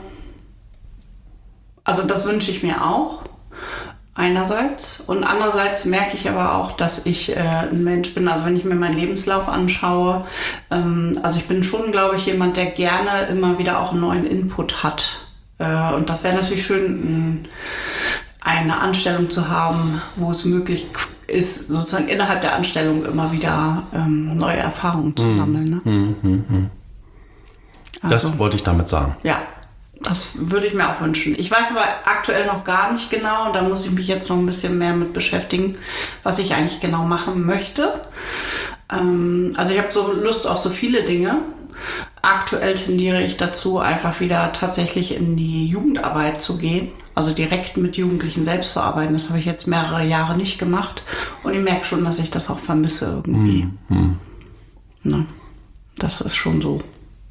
[SPEAKER 1] also das wünsche ich mir auch. Einerseits und andererseits merke ich aber auch, dass ich ein Mensch bin, also wenn ich mir meinen Lebenslauf anschaue, also ich bin schon, glaube ich, jemand, der gerne immer wieder auch einen neuen Input hat. Und das wäre natürlich schön, eine Anstellung zu haben, wo es möglich ist, sozusagen innerhalb der Anstellung immer wieder neue Erfahrungen zu sammeln. Ne? Also,
[SPEAKER 2] das wollte ich damit sagen.
[SPEAKER 1] Ja. Das würde ich mir auch wünschen. Ich weiß aber aktuell noch gar nicht genau und da muss ich mich jetzt noch ein bisschen mehr mit beschäftigen, was ich eigentlich genau machen möchte. Also ich habe so Lust auf so viele Dinge. Aktuell tendiere ich dazu, einfach wieder tatsächlich in die Jugendarbeit zu gehen. Also direkt mit Jugendlichen selbst zu arbeiten. Das habe ich jetzt mehrere Jahre nicht gemacht und ich merke schon, dass ich das auch vermisse irgendwie. Na, das ist schon so.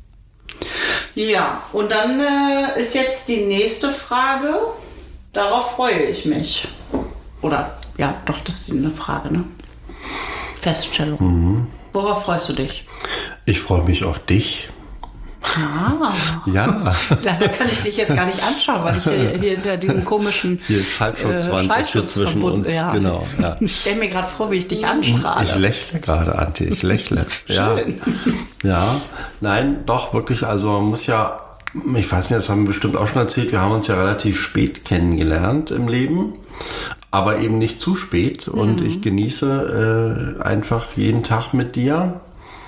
[SPEAKER 1] Ja, und dann ist jetzt die nächste Frage. Darauf freue ich mich. Oder, ja, doch, das ist eine Frage, ne? Feststellung. Worauf freust du dich?
[SPEAKER 2] Ich freue mich auf dich.
[SPEAKER 1] Ah.
[SPEAKER 2] Ja.
[SPEAKER 1] Leider kann ich dich jetzt gar nicht anschauen, weil ich hier hinter diesem komischen
[SPEAKER 2] Hier Schallschutzwand ist hier zwischen uns.
[SPEAKER 1] Ja.
[SPEAKER 2] Genau. Ja.
[SPEAKER 1] Ich stelle mir gerade vor, wie ich dich anstrahle.
[SPEAKER 2] Ich lächle gerade, Antje. Ich lächle. Ja.
[SPEAKER 1] Schön.
[SPEAKER 2] Ja. Nein, doch, wirklich. Also man muss ja, ich weiß nicht, das haben wir bestimmt auch schon erzählt, wir haben uns ja relativ spät kennengelernt im Leben. Aber eben nicht zu spät. Und ich genieße einfach jeden Tag mit dir.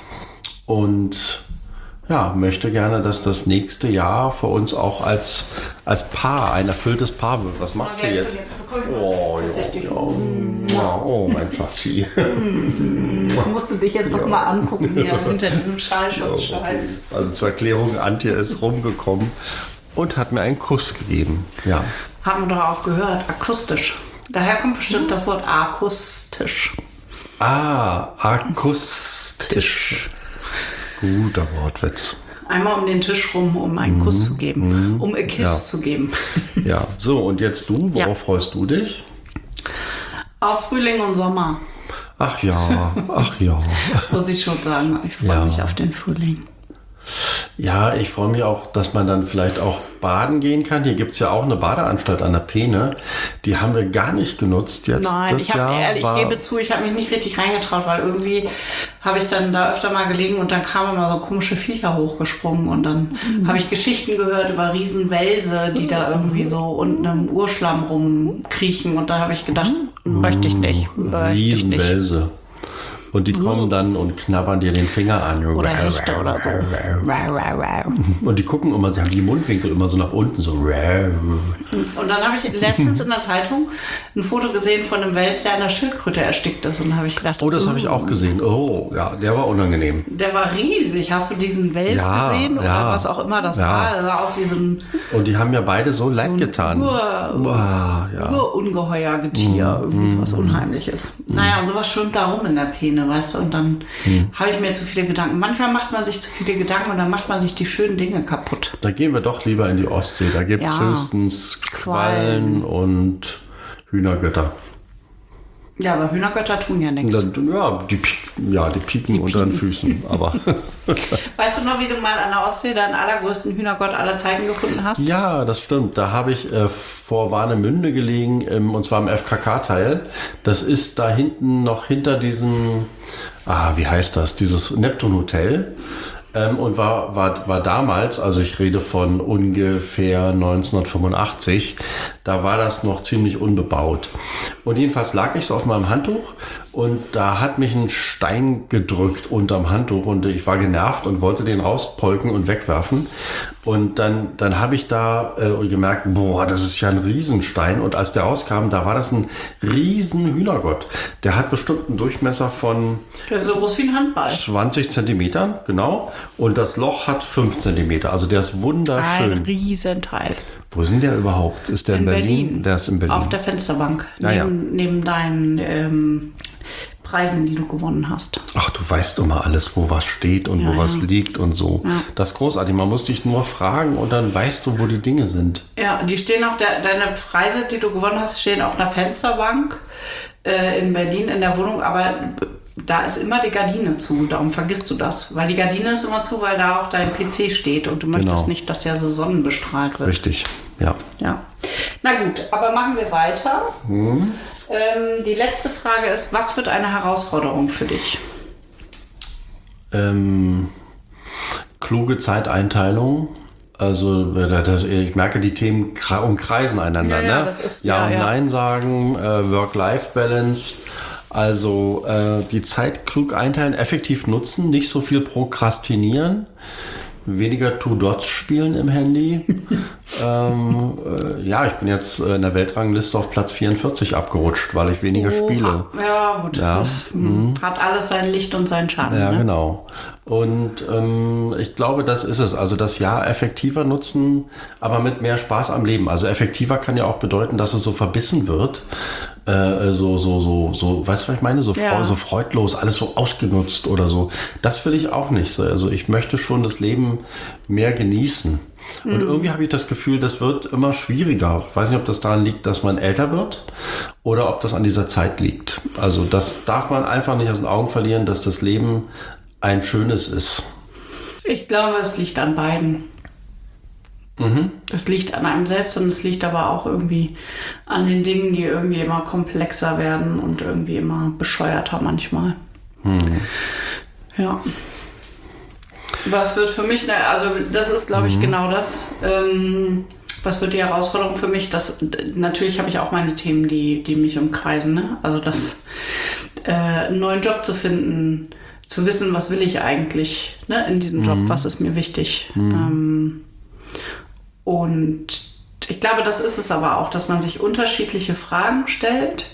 [SPEAKER 2] Und ja, möchte gerne, dass das nächste Jahr für uns auch als Paar, ein erfülltes Paar wird. Was machst du jetzt? Oh, oh, mein Schatzi.
[SPEAKER 1] Musst du dich jetzt noch mal angucken hier hinter diesem Schallschutzscheiß.
[SPEAKER 2] Also zur Erklärung, Antje ist rumgekommen und hat mir einen Kuss gegeben. Ja.
[SPEAKER 1] Haben wir doch auch gehört, akustisch. Daher kommt bestimmt das Wort akustisch.
[SPEAKER 2] Ah, akustisch. Guter Wortwitz.
[SPEAKER 1] Einmal um den Tisch rum, um einen Kuss zu geben, um ein Kiss zu geben.
[SPEAKER 2] Ja, so und jetzt du, worauf freust du dich?
[SPEAKER 1] Auf Frühling und Sommer.
[SPEAKER 2] Ach ja.
[SPEAKER 1] Muss ich schon sagen, ich freue mich auf den Frühling.
[SPEAKER 2] Ja, ich freue mich auch, dass man dann vielleicht auch baden gehen kann. Hier gibt es ja auch eine Badeanstalt an der Peene. Die haben wir gar nicht genutzt jetzt.
[SPEAKER 1] Nein,
[SPEAKER 2] das Jahr
[SPEAKER 1] ich gebe zu, ich habe mich nicht richtig reingetraut, weil irgendwie habe ich dann da öfter mal gelegen und dann kamen immer so komische Viecher hochgesprungen und dann habe ich Geschichten gehört über Riesenwälse, die da irgendwie so unten im Urschlamm rumkriechen und da habe ich gedacht, möchte ich nicht.
[SPEAKER 2] Riesenwälse. Und die kommen dann und knabbern dir den Finger an.
[SPEAKER 1] Oder Hechte oder so.
[SPEAKER 2] Und die gucken immer, sie haben die Mundwinkel immer so nach unten, so.
[SPEAKER 1] Und dann habe ich letztens in der Zeitung ein Foto gesehen von einem Wels, der an der Schildkröte erstickt ist. Und da habe ich gedacht,
[SPEAKER 2] oh, das habe ich auch gesehen. Oh, ja, der war unangenehm.
[SPEAKER 1] Der war riesig. Hast du diesen Wels gesehen? Oder was auch immer das war? Der sah aus wie so ein...
[SPEAKER 2] Und die haben ja beide so leid getan.
[SPEAKER 1] Ungeheuer Getier. Irgendwie sowas Unheimliches. Naja, und sowas schwimmt da rum in der Peene, weißt du? Und dann habe ich mir zu viele Gedanken. Manchmal macht man sich zu viele Gedanken und dann macht man sich die schönen Dinge kaputt.
[SPEAKER 2] Da gehen wir doch lieber in die Ostsee. Da gibt es höchstens Quallen und Hühnergötter.
[SPEAKER 1] Ja, aber Hühnergötter tun ja nichts.
[SPEAKER 2] Die pieken unter den Füßen. Aber
[SPEAKER 1] weißt du noch, wie du mal an der Ostsee deinen allergrößten Hühnergott aller Zeiten gefunden hast?
[SPEAKER 2] Ja, das stimmt. Da habe ich vor Warnemünde gelegen, und zwar im FKK-Teil. Das ist da hinten noch hinter diesem, wie heißt das, dieses Neptun-Hotel. Und war damals, also ich rede von ungefähr 1985, da war das noch ziemlich unbebaut. Und jedenfalls lag ich so auf meinem Handtuch und da hat mich ein Stein gedrückt unterm Handtuch und ich war genervt und wollte den rauspolken und wegwerfen. Und dann habe ich da gemerkt, boah, das ist ja ein Riesenstein. Und als der rauskam, da war das ein riesen Hühnergott. Der hat bestimmt einen Durchmesser von
[SPEAKER 1] so groß wie ein Handball.
[SPEAKER 2] 20 Zentimetern, genau. Und das Loch hat 5 Zentimeter. Also der ist wunderschön.
[SPEAKER 1] Ein Riesenteil.
[SPEAKER 2] Wo ist denn der überhaupt? Ist der in Berlin? Der ist in Berlin.
[SPEAKER 1] Auf der Fensterbank.
[SPEAKER 2] Ja,
[SPEAKER 1] neben deinen Preisen, die du gewonnen hast.
[SPEAKER 2] Ach, du weißt immer alles, wo was steht und wo was liegt und so. Ja. Das ist großartig. Man muss dich nur fragen und dann weißt du, wo die Dinge sind. Ja,
[SPEAKER 1] die stehen deine Preise, die du gewonnen hast, stehen auf einer Fensterbank in Berlin in der Wohnung, aber da ist immer die Gardine zu, darum vergisst du das. Weil die Gardine ist immer zu, weil da auch dein PC steht und du möchtest nicht, dass der so sonnenbestrahlt wird.
[SPEAKER 2] Richtig, ja.
[SPEAKER 1] Na gut, aber machen wir weiter. Die letzte Frage ist, was wird eine Herausforderung für dich?
[SPEAKER 2] Kluge Zeiteinteilung. Also ich merke, die Themen umkreisen einander.
[SPEAKER 1] Ja,
[SPEAKER 2] ne?
[SPEAKER 1] Das ist,
[SPEAKER 2] und Nein sagen, Work-Life-Balance. Also die Zeit klug einteilen, effektiv nutzen, nicht so viel prokrastinieren, weniger Two-Dots spielen im Handy. Ich bin jetzt in der Weltrangliste auf Platz 44 abgerutscht, weil ich weniger spiele.
[SPEAKER 1] Ja, gut. Das hat alles sein Licht und seinen Schatten.
[SPEAKER 2] Ja, genau. Und ich glaube, das ist es. Also das Jahr effektiver nutzen, aber mit mehr Spaß am Leben. Also effektiver kann ja auch bedeuten, dass es so verbissen wird. Weißt du, was ich meine? So freudlos, alles so ausgenutzt oder so. Das will ich auch nicht. Also ich möchte schon das Leben mehr genießen. Und irgendwie habe ich das Gefühl, das wird immer schwieriger. Ich weiß nicht, ob das daran liegt, dass man älter wird oder ob das an dieser Zeit liegt. Also das darf man einfach nicht aus den Augen verlieren, dass das Leben ein schönes ist?
[SPEAKER 1] Ich glaube, es liegt an beiden. Das liegt an einem selbst und es liegt aber auch irgendwie an den Dingen, die irgendwie immer komplexer werden und irgendwie immer bescheuerter manchmal. Ja. Was wird für mich, also das ist, glaube ich, genau das. Was wird die Herausforderung für mich? Natürlich habe ich auch meine Themen, die mich umkreisen. Ne? Also einen neuen Job zu finden, zu wissen, was will ich eigentlich, ne, in diesem Job, was ist mir wichtig. Und ich glaube, das ist es aber auch, dass man sich unterschiedliche Fragen stellt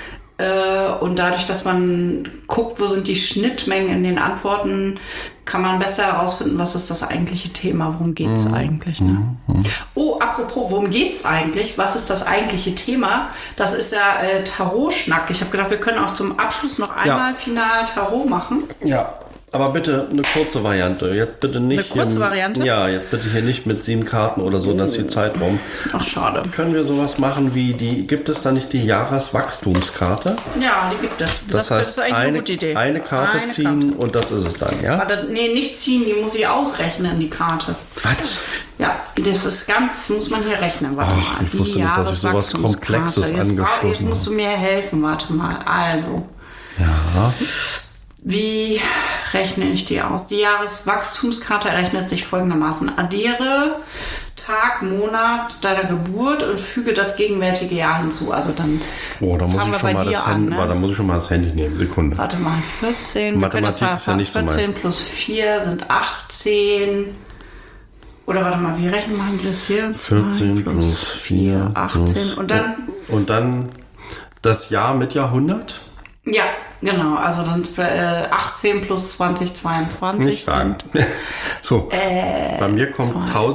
[SPEAKER 1] und dadurch, dass man guckt, wo sind die Schnittmengen in den Antworten, kann man besser herausfinden, was ist das eigentliche Thema, worum geht es eigentlich. Ne? Oh, apropos, worum geht es eigentlich? Was ist das eigentliche Thema? Das ist ja Tarot-Schnack. Ich habe gedacht, wir können auch zum Abschluss noch einmal final Tarot machen.
[SPEAKER 2] Ja. Aber bitte eine kurze Variante. Jetzt bitte nicht.
[SPEAKER 1] Eine kurze Variante?
[SPEAKER 2] Ja, jetzt bitte hier nicht mit 7 Karten oder so, dass die Zeit rum.
[SPEAKER 1] Ach, schade.
[SPEAKER 2] Können wir sowas machen wie gibt es da nicht die Jahreswachstumskarte?
[SPEAKER 1] Ja, die gibt es.
[SPEAKER 2] Das heißt,
[SPEAKER 1] ist eigentlich eine gute Idee.
[SPEAKER 2] Eine Karte ziehen und das ist es dann, ja?
[SPEAKER 1] Warte, nee, nicht ziehen, die muss ich ausrechnen, die Karte.
[SPEAKER 2] Was?
[SPEAKER 1] Ja, das muss man hier rechnen. Warte
[SPEAKER 2] Ach,
[SPEAKER 1] mal.
[SPEAKER 2] ich wusste nicht, dass ich sowas Komplexes angestoßen habe.
[SPEAKER 1] Jetzt musst du mir helfen, warte mal. Also.
[SPEAKER 2] Ja.
[SPEAKER 1] Wie rechne ich die aus? Die Jahreswachstumskarte errechnet sich folgendermaßen. Addiere Tag, Monat deiner Geburt und füge das gegenwärtige Jahr hinzu. Also dann
[SPEAKER 2] da muss ich schon mal das Handy,
[SPEAKER 1] ne?
[SPEAKER 2] Da muss ich schon mal das Handy nehmen. Sekunde.
[SPEAKER 1] Warte mal, 14.
[SPEAKER 2] Mathematik ist ja nicht so mein.
[SPEAKER 1] 14 plus 4 sind 18. Oder warte mal, wie rechnen wir das hier?
[SPEAKER 2] 14 plus 4,
[SPEAKER 1] 18.
[SPEAKER 2] Plus, und dann das Jahr mit Jahrhundert?
[SPEAKER 1] Ja, genau. Also dann 18 plus 2022
[SPEAKER 2] nicht sagen. So, bei mir kommt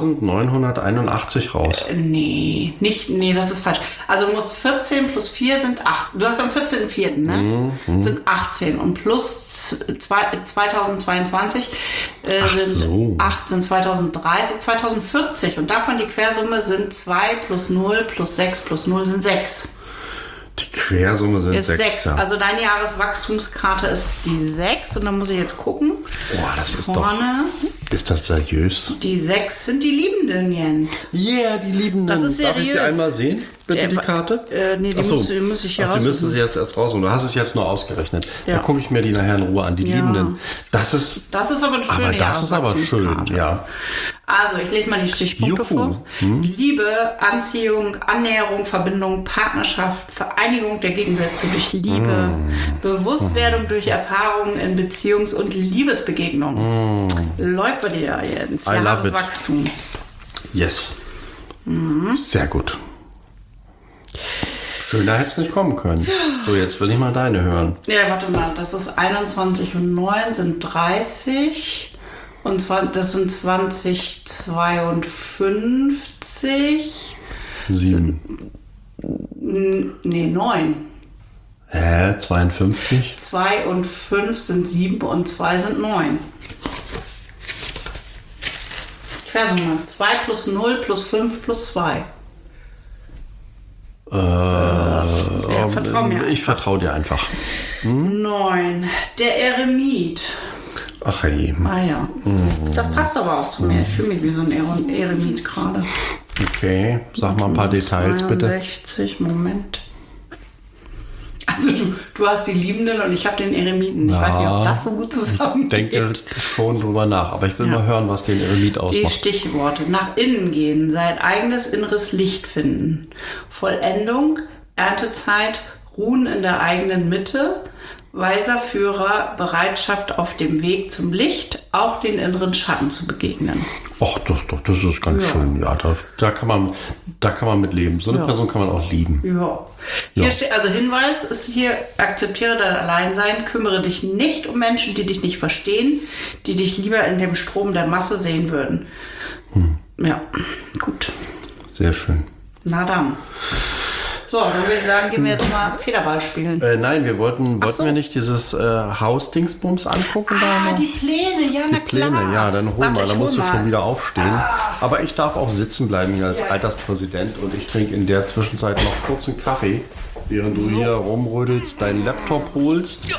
[SPEAKER 2] 1981 raus.
[SPEAKER 1] Nee, das ist falsch. Also muss 14 plus 4 sind 8. Du hast am 14.04., ne? Sind 18 und plus 2022 sind 8, sind 2030, 2040 und davon die Quersumme sind 2 plus 0 plus 6 plus 0 sind 6.
[SPEAKER 2] Die Quersumme sind 6. Ja.
[SPEAKER 1] Also deine Jahreswachstumskarte ist die 6 und dann muss ich jetzt gucken.
[SPEAKER 2] Boah, das ist
[SPEAKER 1] vorne.
[SPEAKER 2] Ist das seriös?
[SPEAKER 1] Die 6 sind die Liebenden, Jens.
[SPEAKER 2] Yeah, die Liebenden.
[SPEAKER 1] Das ist seriös.
[SPEAKER 2] Darf ich die einmal sehen? Bitte die Karte?
[SPEAKER 1] Nee, die muss ich hier raussuchen.
[SPEAKER 2] Die müssen Sie jetzt erst rausholen. Du hast es jetzt nur ausgerechnet. Ja. Da gucke ich mir die nachher in Ruhe an. Die Liebenden. Das ist aber eine schöne
[SPEAKER 1] Jahreswachstumskarte.
[SPEAKER 2] Das ist aber schön, ja.
[SPEAKER 1] Also, ich lese mal die Stichpunkte vor. Liebe, Anziehung, Annäherung, Verbindung, Partnerschaft, Vereinigung der Gegensätze durch Liebe, Bewusstwerdung durch Erfahrungen in Beziehungs- und Liebesbegegnungen. Läuft bei dir, Jens. Jahreswachstum.
[SPEAKER 2] Yes. Sehr gut. Schöner hätte es nicht kommen können. So, jetzt will ich mal deine hören.
[SPEAKER 1] Ja, warte mal. Das ist 21 und 9 sind 30. Und das sind 2052.
[SPEAKER 2] 7.
[SPEAKER 1] Nee, 9.
[SPEAKER 2] 52?
[SPEAKER 1] 2 und 5 sind 7 und 2 sind 9. Quersumme. 2 plus 0 plus 5 plus 2.
[SPEAKER 2] Ich vertraue dir einfach.
[SPEAKER 1] 9. Der Eremit.
[SPEAKER 2] Ach je.
[SPEAKER 1] Ah ja. Das passt aber auch zu mir. Ich fühle mich wie so ein Eremit gerade.
[SPEAKER 2] Okay, sag mal ein paar Details,
[SPEAKER 1] 62, bitte. Moment. Also du hast die Liebenden und ich habe den Eremiten. Ich weiß nicht, ob das so gut zusammengeht.
[SPEAKER 2] Ich denke schon drüber nach, aber ich will mal hören, was den Eremit ausmacht.
[SPEAKER 1] Die Stichworte. Nach innen gehen, sein eigenes inneres Licht finden. Vollendung, Erntezeit, Ruhen in der eigenen Mitte, weiser Führer, Bereitschaft auf dem Weg zum Licht, auch den inneren Schatten zu begegnen.
[SPEAKER 2] Ach, das ist ganz schön. Ja, da kann man mit leben. So eine Person kann man auch lieben.
[SPEAKER 1] Ja. Hier steht, also Hinweis ist hier, akzeptiere dein Alleinsein, kümmere dich nicht um Menschen, die dich nicht verstehen, die dich lieber in dem Strom der Masse sehen würden. Ja, gut.
[SPEAKER 2] Sehr schön.
[SPEAKER 1] Na dann. So, dann würde ich sagen, gehen wir jetzt mal Federball spielen.
[SPEAKER 2] Nein, wollten wir nicht dieses Hausdingsbums angucken?
[SPEAKER 1] Die Pläne, ja, na klar.
[SPEAKER 2] Pläne, ja, dann hol mal, dann musst du schon wieder aufstehen. Aber ich darf auch sitzen bleiben hier als Alterspräsident und ich trinke in der Zwischenzeit noch kurz einen Kaffee, während du hier rumrödelst, deinen Laptop holst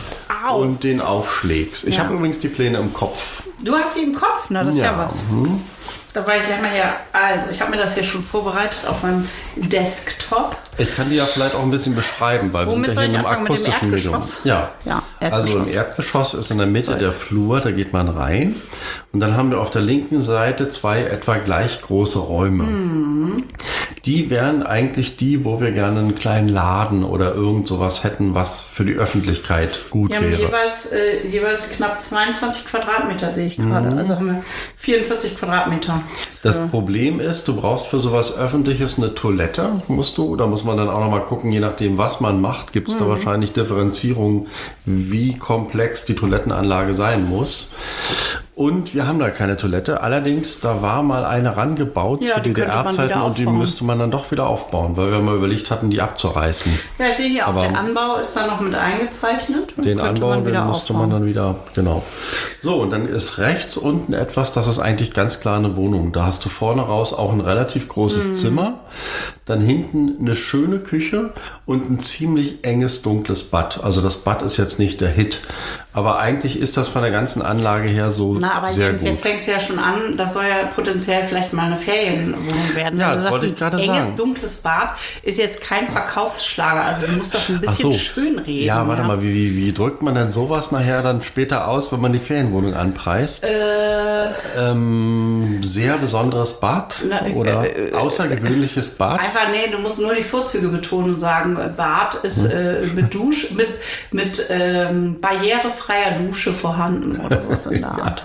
[SPEAKER 1] auf.
[SPEAKER 2] und den aufschlägst. Ich
[SPEAKER 1] Ja.
[SPEAKER 2] habe übrigens die Pläne im Kopf.
[SPEAKER 1] Du hast sie im Kopf, na, das ist ja was.
[SPEAKER 2] Mhm.
[SPEAKER 1] Da war ich gleich mal her. Also, ich habe mir das hier schon vorbereitet auf meinem Desktop.
[SPEAKER 2] Ich kann die ja vielleicht auch ein bisschen beschreiben, weil
[SPEAKER 1] Womit
[SPEAKER 2] wir
[SPEAKER 1] soll
[SPEAKER 2] sind ja
[SPEAKER 1] ich
[SPEAKER 2] hier in einem
[SPEAKER 1] anfangen? Mit dem
[SPEAKER 2] akustischen Medium.
[SPEAKER 1] Erdgeschoss?
[SPEAKER 2] Ja.
[SPEAKER 1] Ja,
[SPEAKER 2] Also im
[SPEAKER 1] Erdgeschoss.
[SPEAKER 2] Erdgeschoss ist in der Mitte der Flur, da geht man rein. Und dann haben wir auf der linken Seite 2 etwa gleich große Räume. Die wären eigentlich die, wo wir gerne einen kleinen Laden oder irgend sowas hätten, was für die Öffentlichkeit gut
[SPEAKER 1] Wir haben
[SPEAKER 2] wäre.
[SPEAKER 1] jeweils knapp 22 Quadratmeter, sehe ich gerade. Also haben wir 44 Quadratmeter.
[SPEAKER 2] Das Problem ist, du brauchst für sowas Öffentliches eine Toilette, da muss man dann auch nochmal gucken, je nachdem, was man macht, gibt es da wahrscheinlich Differenzierungen, wie komplex die Toilettenanlage sein muss. Und wir haben da keine Toilette. Allerdings, da war mal eine rangebaut
[SPEAKER 1] Ja,
[SPEAKER 2] zu
[SPEAKER 1] die könnte man
[SPEAKER 2] DDR-Zeiten
[SPEAKER 1] wieder
[SPEAKER 2] und die
[SPEAKER 1] aufbauen.
[SPEAKER 2] müsste man dann doch wieder aufbauen, weil wir mal überlegt hatten, die abzureißen.
[SPEAKER 1] Ja, ich sehe hier
[SPEAKER 2] Aber
[SPEAKER 1] auch, der Anbau ist da noch mit eingezeichnet.
[SPEAKER 2] Den
[SPEAKER 1] Könnte
[SPEAKER 2] Anbau,
[SPEAKER 1] man wieder
[SPEAKER 2] den musste man
[SPEAKER 1] aufbauen.
[SPEAKER 2] dann wieder, genau. So, und dann ist rechts unten etwas, das ist eigentlich ganz klar eine Wohnung. Da hast du vorne raus auch ein relativ großes Zimmer, dann hinten eine schöne Küche und ein ziemlich enges, dunkles Bad. Also das Bad ist jetzt nicht der Hit, aber eigentlich ist das von der ganzen Anlage her so
[SPEAKER 1] Na, aber
[SPEAKER 2] sehr
[SPEAKER 1] Jens,
[SPEAKER 2] gut.
[SPEAKER 1] jetzt fängst du ja schon an, das soll ja potenziell vielleicht mal eine Ferienwohnung werden.
[SPEAKER 2] Ja,
[SPEAKER 1] Wenn du
[SPEAKER 2] das
[SPEAKER 1] sagst,
[SPEAKER 2] wollte ich gerade
[SPEAKER 1] ein enges,
[SPEAKER 2] sagen.
[SPEAKER 1] dunkles Bad ist jetzt kein Verkaufsschlager. Also du musst das ein
[SPEAKER 2] Ach
[SPEAKER 1] bisschen
[SPEAKER 2] so.
[SPEAKER 1] schön reden.
[SPEAKER 2] Ja, warte mal, wie drückt man denn sowas nachher dann später aus, wenn man die Ferienwohnung anpreist? Sehr besonderes Bad
[SPEAKER 1] Na,
[SPEAKER 2] oder außergewöhnliches Bad?
[SPEAKER 1] Einfach, nee, du musst nur die Vorzüge betonen und sagen, Bad ist mit barrierefreier Dusche vorhanden oder sowas in der Art.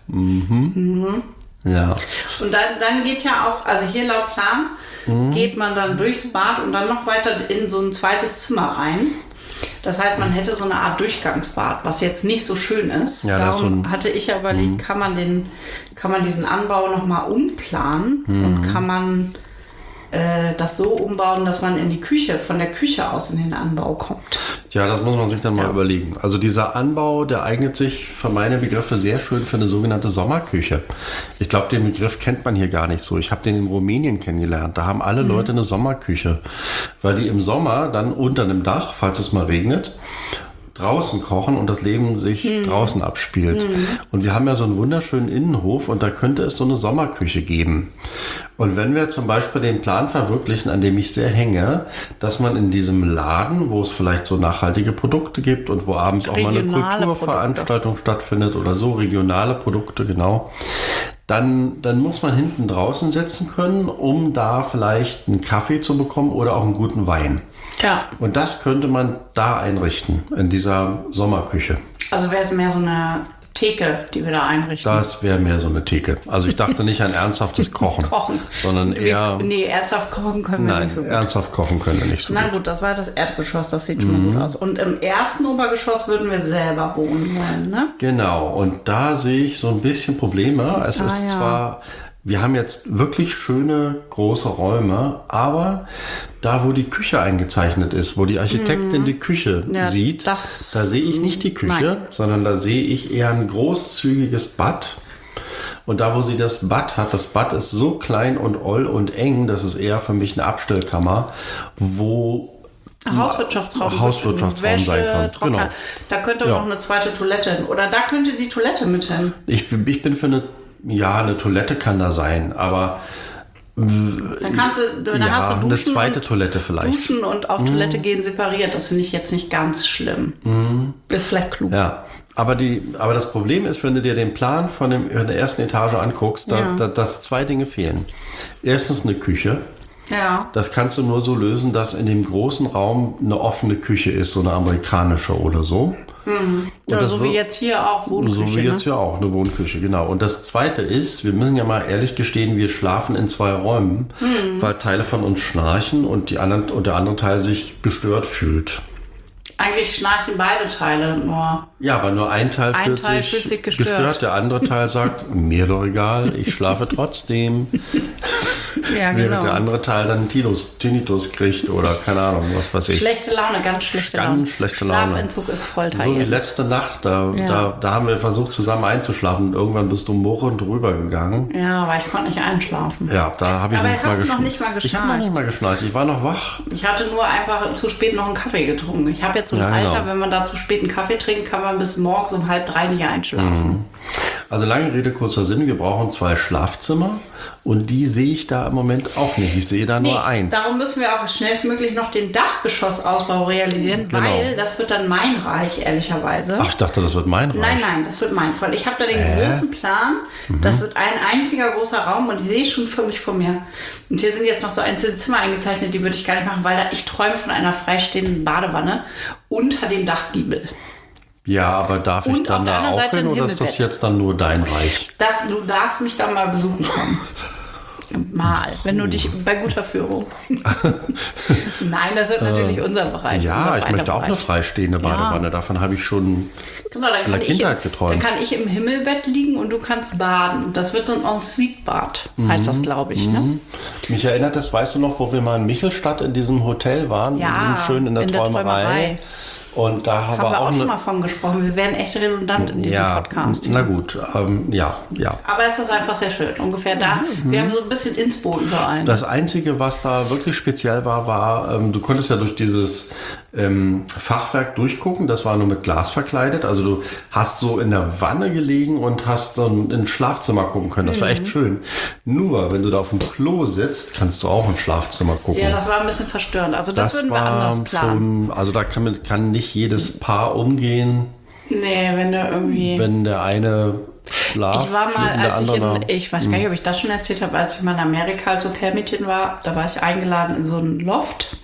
[SPEAKER 2] Ja.
[SPEAKER 1] Und dann geht ja auch, also hier laut Plan, geht man dann durchs Bad und dann noch weiter in so ein zweites Zimmer rein. Das heißt, man hätte so eine Art Durchgangsbad, was jetzt nicht so schön ist.
[SPEAKER 2] Ja, das ist so ein-
[SPEAKER 1] hatte ich ja überlegt, kann man diesen Anbau nochmal umplanen und kann man das so umbauen, dass man von der Küche aus in den Anbau kommt.
[SPEAKER 2] Ja, das muss man sich dann mal überlegen. Also dieser Anbau, der eignet sich für meine Begriffe sehr schön für eine sogenannte Sommerküche. Ich glaube, den Begriff kennt man hier gar nicht so. Ich habe den in Rumänien kennengelernt. Da haben alle Leute eine Sommerküche, weil die im Sommer dann unter einem Dach, falls es mal regnet, draußen kochen und das Leben sich draußen abspielt. Und wir haben ja so einen wunderschönen Innenhof und da könnte es so eine Sommerküche geben. Und wenn wir zum Beispiel den Plan verwirklichen, an dem ich sehr hänge, dass man in diesem Laden, wo es vielleicht so nachhaltige Produkte gibt und wo abends auch mal eine
[SPEAKER 1] Regionale
[SPEAKER 2] Kulturveranstaltung stattfindet oder so, regionale Produkte, genau, dann muss man hinten draußen sitzen können, um da vielleicht einen Kaffee zu bekommen oder auch einen guten Wein.
[SPEAKER 1] Ja.
[SPEAKER 2] Und das könnte man da einrichten, in dieser Sommerküche.
[SPEAKER 1] Also wäre es mehr so eine Theke, die wir da einrichten.
[SPEAKER 2] Das wäre mehr so eine Theke. Also ich dachte nicht an ernsthaftes Kochen,
[SPEAKER 1] Kochen.
[SPEAKER 2] sondern eher...
[SPEAKER 1] Nee, ernsthaft kochen können wir
[SPEAKER 2] Nein,
[SPEAKER 1] nicht so gut.
[SPEAKER 2] ernsthaft kochen können wir nicht so
[SPEAKER 1] Na
[SPEAKER 2] gut.
[SPEAKER 1] gut, das war das Erdgeschoss, das sieht schon mal gut aus. Und im ersten Obergeschoss würden wir selber wohnen wollen, ne?
[SPEAKER 2] Genau, und da sehe ich so ein bisschen Probleme. Es ist
[SPEAKER 1] ja.
[SPEAKER 2] zwar, wir haben jetzt wirklich schöne große Räume, aber da, wo die Küche eingezeichnet ist, wo die Architektin die Küche
[SPEAKER 1] Ja,
[SPEAKER 2] sieht, da sehe ich nicht die Küche,
[SPEAKER 1] Nein.
[SPEAKER 2] sondern da sehe ich eher ein großzügiges Bad. Und da, wo sie das Bad hat, das Bad ist so klein und oll und eng, das ist eher für mich eine Abstellkammer, wo
[SPEAKER 1] Hauswirtschaftsraum
[SPEAKER 2] Hauswirtschaftsraum sein kann.
[SPEAKER 1] Trockner.
[SPEAKER 2] Genau.
[SPEAKER 1] Da könnte
[SPEAKER 2] Ja.
[SPEAKER 1] noch eine zweite Toilette hin. Oder da könnte die Toilette mit hin.
[SPEAKER 2] Ich bin für eine Toilette kann da sein, aber
[SPEAKER 1] Dann hast du
[SPEAKER 2] eine
[SPEAKER 1] Duschen
[SPEAKER 2] zweite
[SPEAKER 1] und,
[SPEAKER 2] Toilette vielleicht.
[SPEAKER 1] Duschen und auf Toilette gehen separiert. Das finde ich jetzt nicht ganz schlimm. Ist vielleicht klug.
[SPEAKER 2] Ja, aber das Problem ist, wenn du dir den Plan von der ersten Etage anguckst, dass 2 Dinge fehlen. Erstens eine Küche.
[SPEAKER 1] Ja.
[SPEAKER 2] Das kannst du nur so lösen, dass in dem großen Raum eine offene Küche ist, so eine amerikanische oder so. Und
[SPEAKER 1] Oder
[SPEAKER 2] das
[SPEAKER 1] so wie
[SPEAKER 2] wird-
[SPEAKER 1] jetzt hier auch Wohnküche.
[SPEAKER 2] So wie jetzt
[SPEAKER 1] ne?
[SPEAKER 2] ja auch, eine Wohnküche, genau. Und das Zweite ist, wir müssen ja mal ehrlich gestehen, wir schlafen in 2 Räumen, weil Teile von uns schnarchen und der andere Teil sich gestört fühlt.
[SPEAKER 1] Eigentlich schnarchen beide Teile nur.
[SPEAKER 2] Ja, aber nur ein Teil, fühlt sich
[SPEAKER 1] gestört.
[SPEAKER 2] der andere Teil sagt, mir doch egal, ich schlafe trotzdem.
[SPEAKER 1] Ja,
[SPEAKER 2] während
[SPEAKER 1] genau.
[SPEAKER 2] der andere Teil dann Tinnitus kriegt oder keine Ahnung, was weiß ich.
[SPEAKER 1] Schlechte Laune, ganz schlechte Laune.
[SPEAKER 2] Ganz schlechte Laune.
[SPEAKER 1] Schlafentzug ist Folter
[SPEAKER 2] So wie
[SPEAKER 1] jetzt.
[SPEAKER 2] letzte Nacht, da haben wir versucht zusammen einzuschlafen und irgendwann bist du murrend rübergegangen.
[SPEAKER 1] Ja, aber ich konnte nicht einschlafen.
[SPEAKER 2] Ja, da habe ich
[SPEAKER 1] Aber
[SPEAKER 2] nicht mal
[SPEAKER 1] hast du noch
[SPEAKER 2] geschnarcht.
[SPEAKER 1] nicht mal
[SPEAKER 2] Ich habe noch nicht mal geschnarcht. Ich war noch wach.
[SPEAKER 1] Ich hatte nur einfach zu spät noch einen Kaffee getrunken. Ich habe jetzt so ein
[SPEAKER 2] Ja, genau.
[SPEAKER 1] Alter, wenn man da zu spät einen Kaffee trinkt, kann man bis morgens um 2:30 nicht einschlafen.
[SPEAKER 2] Also lange Rede, kurzer Sinn, wir brauchen 2 Schlafzimmer und die sehe ich da im Moment auch nicht. Ich sehe da nur eins.
[SPEAKER 1] Darum müssen wir auch schnellstmöglich noch den Dachgeschossausbau realisieren,
[SPEAKER 2] Genau.
[SPEAKER 1] weil das wird dann mein Reich, ehrlicherweise.
[SPEAKER 2] Ach, ich dachte, das wird mein Reich.
[SPEAKER 1] Nein, das wird meins, weil ich habe da den großen Plan. Das wird ein einziger großer Raum und ich sehe schon für mich vor mir. Und hier sind jetzt noch so einzelne Zimmer eingezeichnet, die würde ich gar nicht machen, weil ich träume von einer freistehenden Badewanne unter dem Dachgiebel.
[SPEAKER 2] Ja, aber darf ich
[SPEAKER 1] Und auf
[SPEAKER 2] dann
[SPEAKER 1] der
[SPEAKER 2] da
[SPEAKER 1] anderen
[SPEAKER 2] auch
[SPEAKER 1] Seite
[SPEAKER 2] hin
[SPEAKER 1] ein
[SPEAKER 2] oder ist das
[SPEAKER 1] Himmelbett.
[SPEAKER 2] jetzt dann nur dein Reich?
[SPEAKER 1] Du darfst mich dann mal besuchen kommen. Mal, wenn du dich bei guter Führung. Nein, das wird natürlich unser Bereich.
[SPEAKER 2] Ja,
[SPEAKER 1] unser
[SPEAKER 2] ich möchte auch eine
[SPEAKER 1] Bereich.
[SPEAKER 2] freistehende Badewanne. Davon habe ich schon
[SPEAKER 1] Genau, dann
[SPEAKER 2] in der
[SPEAKER 1] kann,
[SPEAKER 2] Kindheit geträumt.
[SPEAKER 1] dann kann ich im Himmelbett liegen und du kannst baden. Das wird so ein Ensuite-Bad, heißt das, glaube ich. Ne?
[SPEAKER 2] Mich erinnert das, weißt du noch, wo wir mal in Michelstadt in diesem Hotel waren?
[SPEAKER 1] Ja,
[SPEAKER 2] in diesem schön in der Träumerei.
[SPEAKER 1] Träumerei.
[SPEAKER 2] Und da
[SPEAKER 1] Haben wir auch schon mal von gesprochen. Wir werden echt redundant in diesem Podcast.
[SPEAKER 2] Na gut, ja.
[SPEAKER 1] Aber es ist einfach sehr schön. Ungefähr da. Wir haben so ein bisschen Inspo überall.
[SPEAKER 2] Das Einzige, was da wirklich speziell war, du konntest ja durch dieses Fachwerk durchgucken. Das war nur mit Glas verkleidet. Also du hast so in der Wanne gelegen und hast dann ins Schlafzimmer gucken können. Das war echt schön. Nur, wenn du da auf dem Klo sitzt, kannst du auch ins Schlafzimmer gucken.
[SPEAKER 1] Ja, das war ein bisschen verstörend. Also das würden wir anders planen.
[SPEAKER 2] Also da kann nicht jedes Paar umgehen,
[SPEAKER 1] Nee, wenn du irgendwie...
[SPEAKER 2] wenn der eine schlaft.
[SPEAKER 1] Ich war mal,
[SPEAKER 2] und der
[SPEAKER 1] als ich
[SPEAKER 2] andere-
[SPEAKER 1] ich weiß gar nicht, ob ich das schon erzählt habe, als ich mal in Amerika als Au-pair-Mädchen war, da war ich eingeladen in so einen Loft.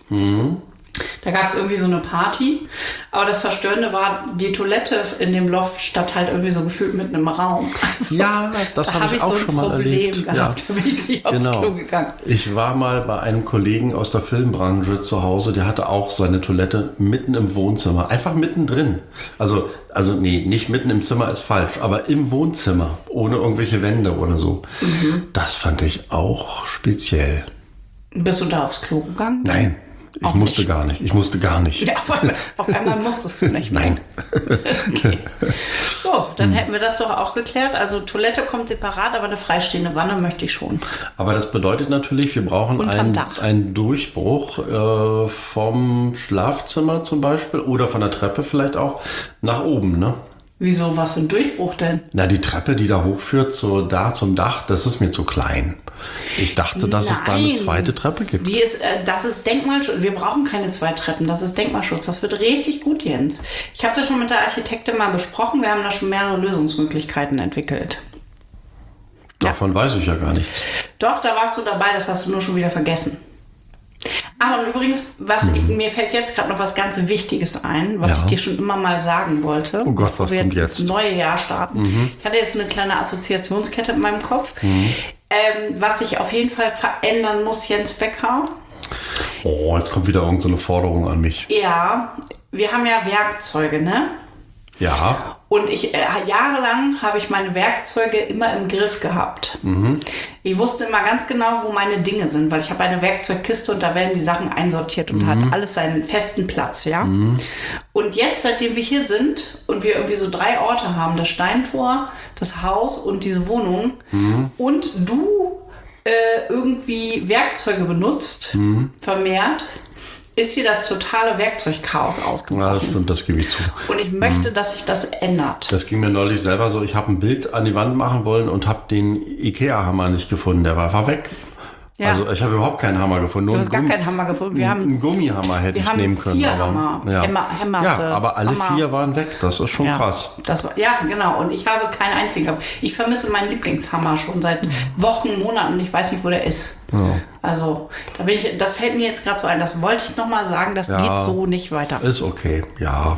[SPEAKER 1] Da gab es irgendwie so eine Party. Aber das Verstörende war, die Toilette in dem Loft stand halt irgendwie so gefühlt mitten im Raum. Also,
[SPEAKER 2] Ja, das
[SPEAKER 1] da
[SPEAKER 2] habe ich auch
[SPEAKER 1] so ein
[SPEAKER 2] schon mal
[SPEAKER 1] Problem
[SPEAKER 2] erlebt.
[SPEAKER 1] gehabt.
[SPEAKER 2] Ja.
[SPEAKER 1] Da bin ich nicht aufs Klo gegangen.
[SPEAKER 2] Ich war mal bei einem Kollegen aus der Filmbranche zu Hause, der hatte auch seine Toilette mitten im Wohnzimmer, einfach mittendrin. Also nee, nicht mitten im Zimmer ist falsch, aber im Wohnzimmer, ohne irgendwelche Wände oder so. Das fand ich auch speziell.
[SPEAKER 1] Bist du da aufs Klo gegangen?
[SPEAKER 2] Nein, ich
[SPEAKER 1] Auch
[SPEAKER 2] musste
[SPEAKER 1] nicht.
[SPEAKER 2] gar nicht. Ich musste gar nicht.
[SPEAKER 1] Ja, auf einmal musstest du nicht mehr.
[SPEAKER 2] Nein.
[SPEAKER 1] Okay. So, dann hätten wir das doch auch geklärt. Also Toilette kommt separat, aber eine freistehende Wanne möchte ich schon.
[SPEAKER 2] Aber das bedeutet natürlich, wir brauchen
[SPEAKER 1] Unterm Dach.
[SPEAKER 2] einen Durchbruch vom Schlafzimmer zum Beispiel oder von der Treppe vielleicht auch nach oben, ne?
[SPEAKER 1] Wieso, was für ein Durchbruch denn?
[SPEAKER 2] Na, die Treppe, die da hochführt zum Dach, das ist mir zu klein. Ich dachte, dass es da eine
[SPEAKER 1] Nein.
[SPEAKER 2] zweite Treppe gibt.
[SPEAKER 1] Das ist Denkmalschutz. Wir brauchen keine 2 Treppen. Das ist Denkmalschutz. Das wird richtig gut, Jens. Ich habe das schon mit der Architektin mal besprochen. Wir haben da schon mehrere Lösungsmöglichkeiten entwickelt.
[SPEAKER 2] Davon weiß ich ja gar nichts.
[SPEAKER 1] Doch, da warst du dabei. Das hast du nur schon wieder vergessen. Ah, und übrigens, mir fällt jetzt gerade noch was ganz Wichtiges ein, was
[SPEAKER 2] Ja.
[SPEAKER 1] ich dir schon immer mal sagen wollte.
[SPEAKER 2] Oh Gott,
[SPEAKER 1] bevor
[SPEAKER 2] was
[SPEAKER 1] wir
[SPEAKER 2] kommt
[SPEAKER 1] jetzt
[SPEAKER 2] jetzt?
[SPEAKER 1] ins neue Jahr starten. Ich hatte jetzt eine kleine Assoziationskette in meinem Kopf. Was ich auf jeden Fall verändern muss, Jens Becker.
[SPEAKER 2] Oh, jetzt kommt wieder irgendeine so eine Forderung an mich.
[SPEAKER 1] Ja, wir haben ja Werkzeuge, ne?
[SPEAKER 2] Ja,
[SPEAKER 1] Und jahrelang habe ich meine Werkzeuge immer im Griff gehabt. Ich wusste immer ganz genau, wo meine Dinge sind, weil ich habe eine Werkzeugkiste und da werden die Sachen einsortiert und hat alles seinen festen Platz, ja. Und jetzt, seitdem wir hier sind und wir irgendwie so 3 Orte haben, das Steintor, das Haus und diese Wohnung und du irgendwie Werkzeuge benutzt, vermehrt, ist hier das totale Werkzeugchaos ausgebrochen.
[SPEAKER 2] ja, das stimmt, das gebe ich zu.
[SPEAKER 1] Und ich möchte, dass sich das ändert.
[SPEAKER 2] Das ging mir neulich selber so. Ich habe ein Bild an die Wand machen wollen und habe den Ikea-Hammer nicht gefunden. Der war weg.
[SPEAKER 1] Ja.
[SPEAKER 2] Also ich habe überhaupt keinen Hammer gefunden. Nur
[SPEAKER 1] Du hast gar keinen Hammer gefunden. Wir haben
[SPEAKER 2] einen Gummihammer hätte ich
[SPEAKER 1] haben
[SPEAKER 2] nehmen können.
[SPEAKER 1] 4
[SPEAKER 2] aber,
[SPEAKER 1] Hammer.
[SPEAKER 2] ja.
[SPEAKER 1] Hämmer,
[SPEAKER 2] Ja, aber alle
[SPEAKER 1] Hammer.
[SPEAKER 2] 4 waren weg. Das ist schon krass.
[SPEAKER 1] Ja, genau. Und ich habe keinen einzigen. Ich vermisse meinen Lieblingshammer schon seit Wochen, Monaten. Ich weiß nicht, wo der ist.
[SPEAKER 2] Ja.
[SPEAKER 1] Also, das fällt mir jetzt gerade so ein. Das wollte ich nochmal sagen. Das
[SPEAKER 2] Ja.
[SPEAKER 1] geht so nicht weiter.
[SPEAKER 2] Ist okay, ja.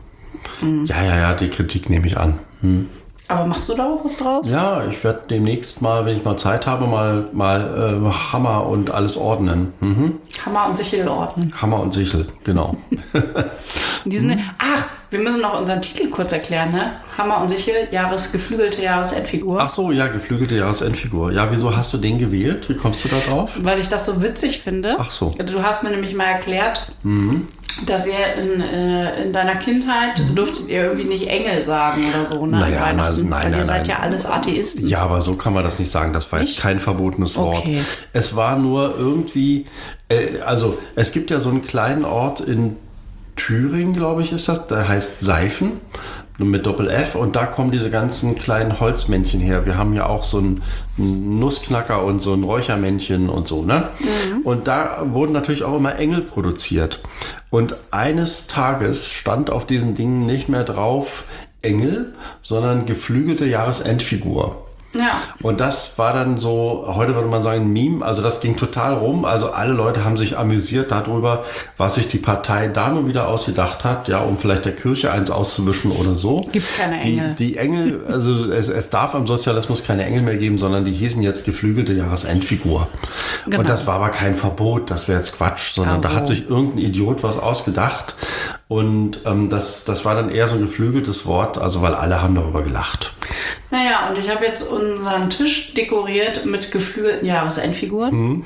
[SPEAKER 2] Ja, die Kritik nehme ich an.
[SPEAKER 1] Aber machst du da auch was draus?
[SPEAKER 2] Ja, ich werde demnächst mal, wenn ich mal Zeit habe, mal Hammer und alles ordnen.
[SPEAKER 1] Hammer und Sichel ordnen.
[SPEAKER 2] Hammer und Sichel, genau.
[SPEAKER 1] In diesem Ach, Wir müssen noch unseren Titel kurz erklären, ne? Hammer und Sichel, geflügelte Jahresendfigur.
[SPEAKER 2] Ach so, ja, geflügelte Jahresendfigur. Ja, wieso hast du den gewählt? Wie kommst du da drauf?
[SPEAKER 1] Weil ich das so witzig finde.
[SPEAKER 2] Ach so.
[SPEAKER 1] Du hast mir nämlich mal erklärt, dass ihr in deiner Kindheit durftet ihr irgendwie nicht Engel sagen oder so, ne?
[SPEAKER 2] Naja,
[SPEAKER 1] weil ihr seid ja alles Atheisten.
[SPEAKER 2] Ja, aber so kann man das nicht sagen. Das war jetzt kein verbotenes Wort.
[SPEAKER 1] Okay.
[SPEAKER 2] Es war nur irgendwie, also es gibt ja so einen kleinen Ort in Thüringen, glaube ich, ist das. Der heißt Seifen mit Doppel-F und da kommen diese ganzen kleinen Holzmännchen her. Wir haben ja auch so einen Nussknacker und so ein Räuchermännchen und so, ne? Und da wurden natürlich auch immer Engel produziert. Und eines Tages stand auf diesen Dingen nicht mehr drauf Engel, sondern geflügelte Jahresendfigur.
[SPEAKER 1] Ja.
[SPEAKER 2] Und das war dann so, heute würde man sagen, ein Meme, also das ging total rum, also alle Leute haben sich amüsiert darüber, was sich die Partei da nun wieder ausgedacht hat, ja, um vielleicht der Kirche eins auszuwischen oder so.
[SPEAKER 1] Gibt keine Engel.
[SPEAKER 2] Die Engel, also es darf im Sozialismus keine Engel mehr geben, sondern die hießen jetzt geflügelte Jahresendfigur. Genau. Und das war aber kein Verbot, das wäre jetzt Quatsch, sondern da hat sich irgendein Idiot was ausgedacht und das war dann eher so ein geflügeltes Wort, also weil alle haben darüber gelacht.
[SPEAKER 1] Naja, und ich habe jetzt unseren Tisch dekoriert mit geflügelten Jahresendfiguren.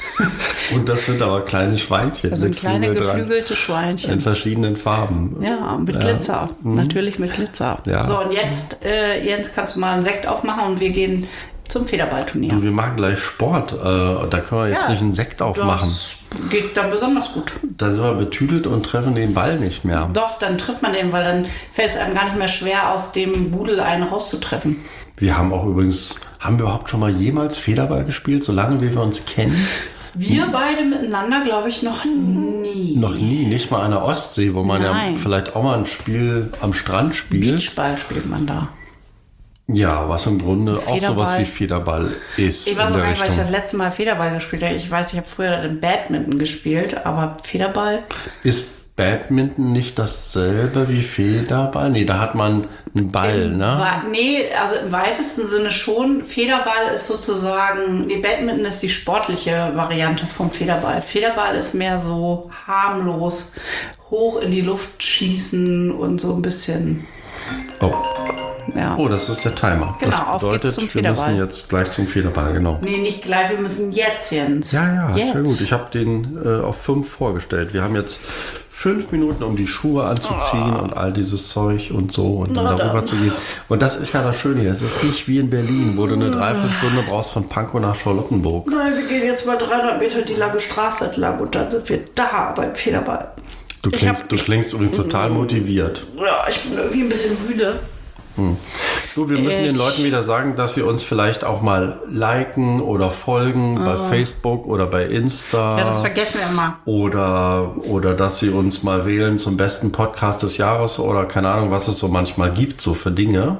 [SPEAKER 2] Und das sind aber kleine Schweinchen.
[SPEAKER 1] Das sind kleine geflügelte Schweinchen.
[SPEAKER 2] In verschiedenen Farben.
[SPEAKER 1] Ja, mit Glitzer. Natürlich mit Glitzer.
[SPEAKER 2] Ja.
[SPEAKER 1] So, und jetzt, Jens, kannst du mal einen Sekt aufmachen und wir gehen zum Federballturnier.
[SPEAKER 2] Und wir machen gleich Sport. Da können wir jetzt nicht einen Sekt aufmachen.
[SPEAKER 1] Das geht dann besonders gut.
[SPEAKER 2] Da sind wir betüdelt und treffen den Ball nicht mehr.
[SPEAKER 1] Doch, dann trifft man den, weil dann fällt es einem gar nicht mehr schwer, aus dem Budel einen rauszutreffen.
[SPEAKER 2] Wir haben auch übrigens, haben wir überhaupt schon mal jemals Federball gespielt, solange wie wir uns kennen?
[SPEAKER 1] Wir beide miteinander, glaube ich, noch nie.
[SPEAKER 2] Noch nie, nicht mal an der Ostsee, wo man ja vielleicht auch mal ein Spiel am Strand spielt.
[SPEAKER 1] Beachball spielt man da.
[SPEAKER 2] Ja, was im Grunde
[SPEAKER 1] Federball.
[SPEAKER 2] Auch sowas wie Federball ist.
[SPEAKER 1] Ich weiß auch gar nicht, weil ich
[SPEAKER 2] Richtung.
[SPEAKER 1] das letzte Mal Federball gespielt habe. Ich weiß, ich habe früher im Badminton gespielt, aber Federball.
[SPEAKER 2] Ist Badminton nicht dasselbe wie Federball? Nee, da hat man einen Ball, ne?
[SPEAKER 1] Nee, also im weitesten Sinne schon. Federball ist sozusagen, Badminton ist die sportliche Variante vom Federball. Federball ist mehr so harmlos, hoch in die Luft schießen und so ein bisschen.
[SPEAKER 2] Oh.
[SPEAKER 1] Ja.
[SPEAKER 2] Oh, das ist der Timer.
[SPEAKER 1] Genau,
[SPEAKER 2] das
[SPEAKER 1] auf
[SPEAKER 2] bedeutet,
[SPEAKER 1] geht's zum
[SPEAKER 2] wir
[SPEAKER 1] Federball.
[SPEAKER 2] müssen jetzt gleich zum Federball, genau.
[SPEAKER 1] Nee, nicht gleich, wir müssen jetzt, Jens.
[SPEAKER 2] Ja,
[SPEAKER 1] jetzt.
[SPEAKER 2] sehr gut. Ich habe den auf 5 vorgestellt. Wir haben jetzt 5 Minuten, um die Schuhe anzuziehen und all dieses Zeug und so und dann darüber zu gehen. Und das ist ja das Schöne. Es ist nicht wie in Berlin, wo du eine Dreiviertelstunde brauchst von Pankow nach Charlottenburg.
[SPEAKER 1] Nein, wir gehen jetzt mal 300 Meter die lange Straße entlang und dann sind wir da beim Federball.
[SPEAKER 2] Du klingst übrigens total motiviert.
[SPEAKER 1] Ja, ich bin irgendwie ein bisschen müde.
[SPEAKER 2] Du, wir müssen den Leuten wieder sagen, dass wir uns vielleicht auch mal liken oder folgen bei Facebook oder bei Insta.
[SPEAKER 1] Ja, das vergessen wir immer.
[SPEAKER 2] Oder dass sie uns mal wählen zum besten Podcast des Jahres oder keine Ahnung, was es so manchmal gibt, so für Dinge.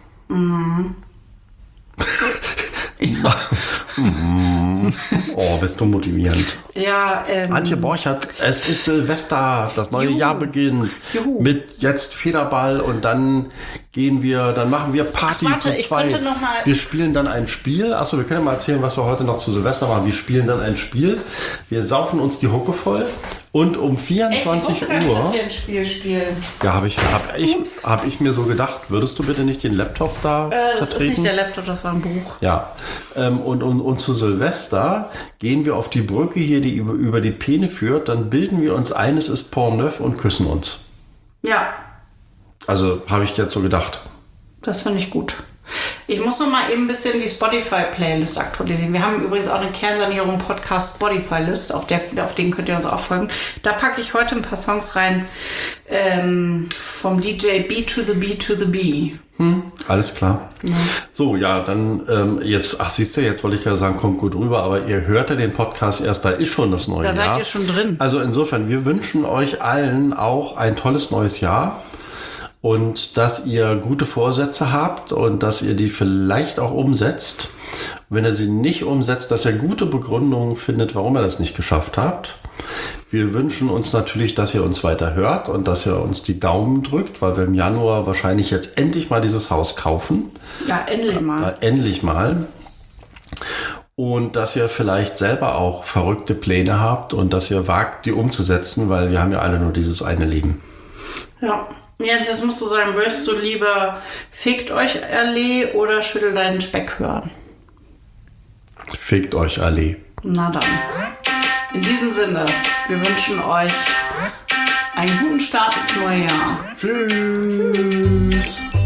[SPEAKER 2] Oh, bist du motivierend.
[SPEAKER 1] Ja,
[SPEAKER 2] Antje Borchert, es ist Silvester, das neue Jahr beginnt.
[SPEAKER 1] Juhu.
[SPEAKER 2] Mit jetzt Federball und dann machen wir Party
[SPEAKER 1] warte,
[SPEAKER 2] zu
[SPEAKER 1] ich
[SPEAKER 2] zweit.
[SPEAKER 1] könnte noch mal-
[SPEAKER 2] Wir spielen dann ein Spiel. Achso, wir können ja mal erzählen, was wir heute noch zu Silvester machen. Wir spielen dann ein Spiel. Wir saufen uns die Hucke voll und um 24
[SPEAKER 1] dass
[SPEAKER 2] Uhr.
[SPEAKER 1] wir ein Spiel spielen.
[SPEAKER 2] Ja, hab ich mir so gedacht. Würdest du bitte nicht den Laptop da
[SPEAKER 1] Das
[SPEAKER 2] vertreten?
[SPEAKER 1] ist nicht der Laptop, das war ein Buch.
[SPEAKER 2] Ja, und zu Silvester gehen wir auf die Brücke hier, die über die Peene führt, dann bilden wir uns ein, es ist Pont Neuf und küssen uns.
[SPEAKER 1] Ja,
[SPEAKER 2] Also habe ich jetzt so gedacht.
[SPEAKER 1] das finde ich gut. Ich muss noch mal eben ein bisschen die Spotify-Playlist aktualisieren. Wir haben übrigens auch eine Kernsanierung-Podcast Spotify-List, auf den könnt ihr uns auch folgen. Da packe ich heute ein paar Songs rein vom DJ B to the B to the B.
[SPEAKER 2] Alles klar.
[SPEAKER 1] Ja.
[SPEAKER 2] So, ja, dann jetzt, siehst du, jetzt wollte ich gerade sagen, kommt gut rüber, aber ihr hört ja den Podcast erst, da ist schon das neue
[SPEAKER 1] Da
[SPEAKER 2] Jahr.
[SPEAKER 1] seid ihr schon drin.
[SPEAKER 2] Also insofern, wir wünschen euch allen auch ein tolles neues Jahr. Und dass ihr gute Vorsätze habt und dass ihr die vielleicht auch umsetzt. Wenn ihr sie nicht umsetzt, dass ihr gute Begründungen findet, warum ihr das nicht geschafft habt. Wir wünschen uns natürlich, dass ihr uns weiter hört und dass ihr uns die Daumen drückt, weil wir im Januar wahrscheinlich jetzt endlich mal dieses Haus kaufen.
[SPEAKER 1] Ja, endlich mal.
[SPEAKER 2] Endlich mal. Und dass ihr vielleicht selber auch verrückte Pläne habt und dass ihr wagt, die umzusetzen, weil wir haben ja alle nur dieses eine Leben.
[SPEAKER 1] Ja. Jens, jetzt musst du sagen, willst du lieber fickt euch Allee oder schüttel deinen Speck hören?
[SPEAKER 2] Fickt euch Allee.
[SPEAKER 1] Na dann. In diesem Sinne, wir wünschen euch einen guten Start ins neue Jahr.
[SPEAKER 2] Tschüss.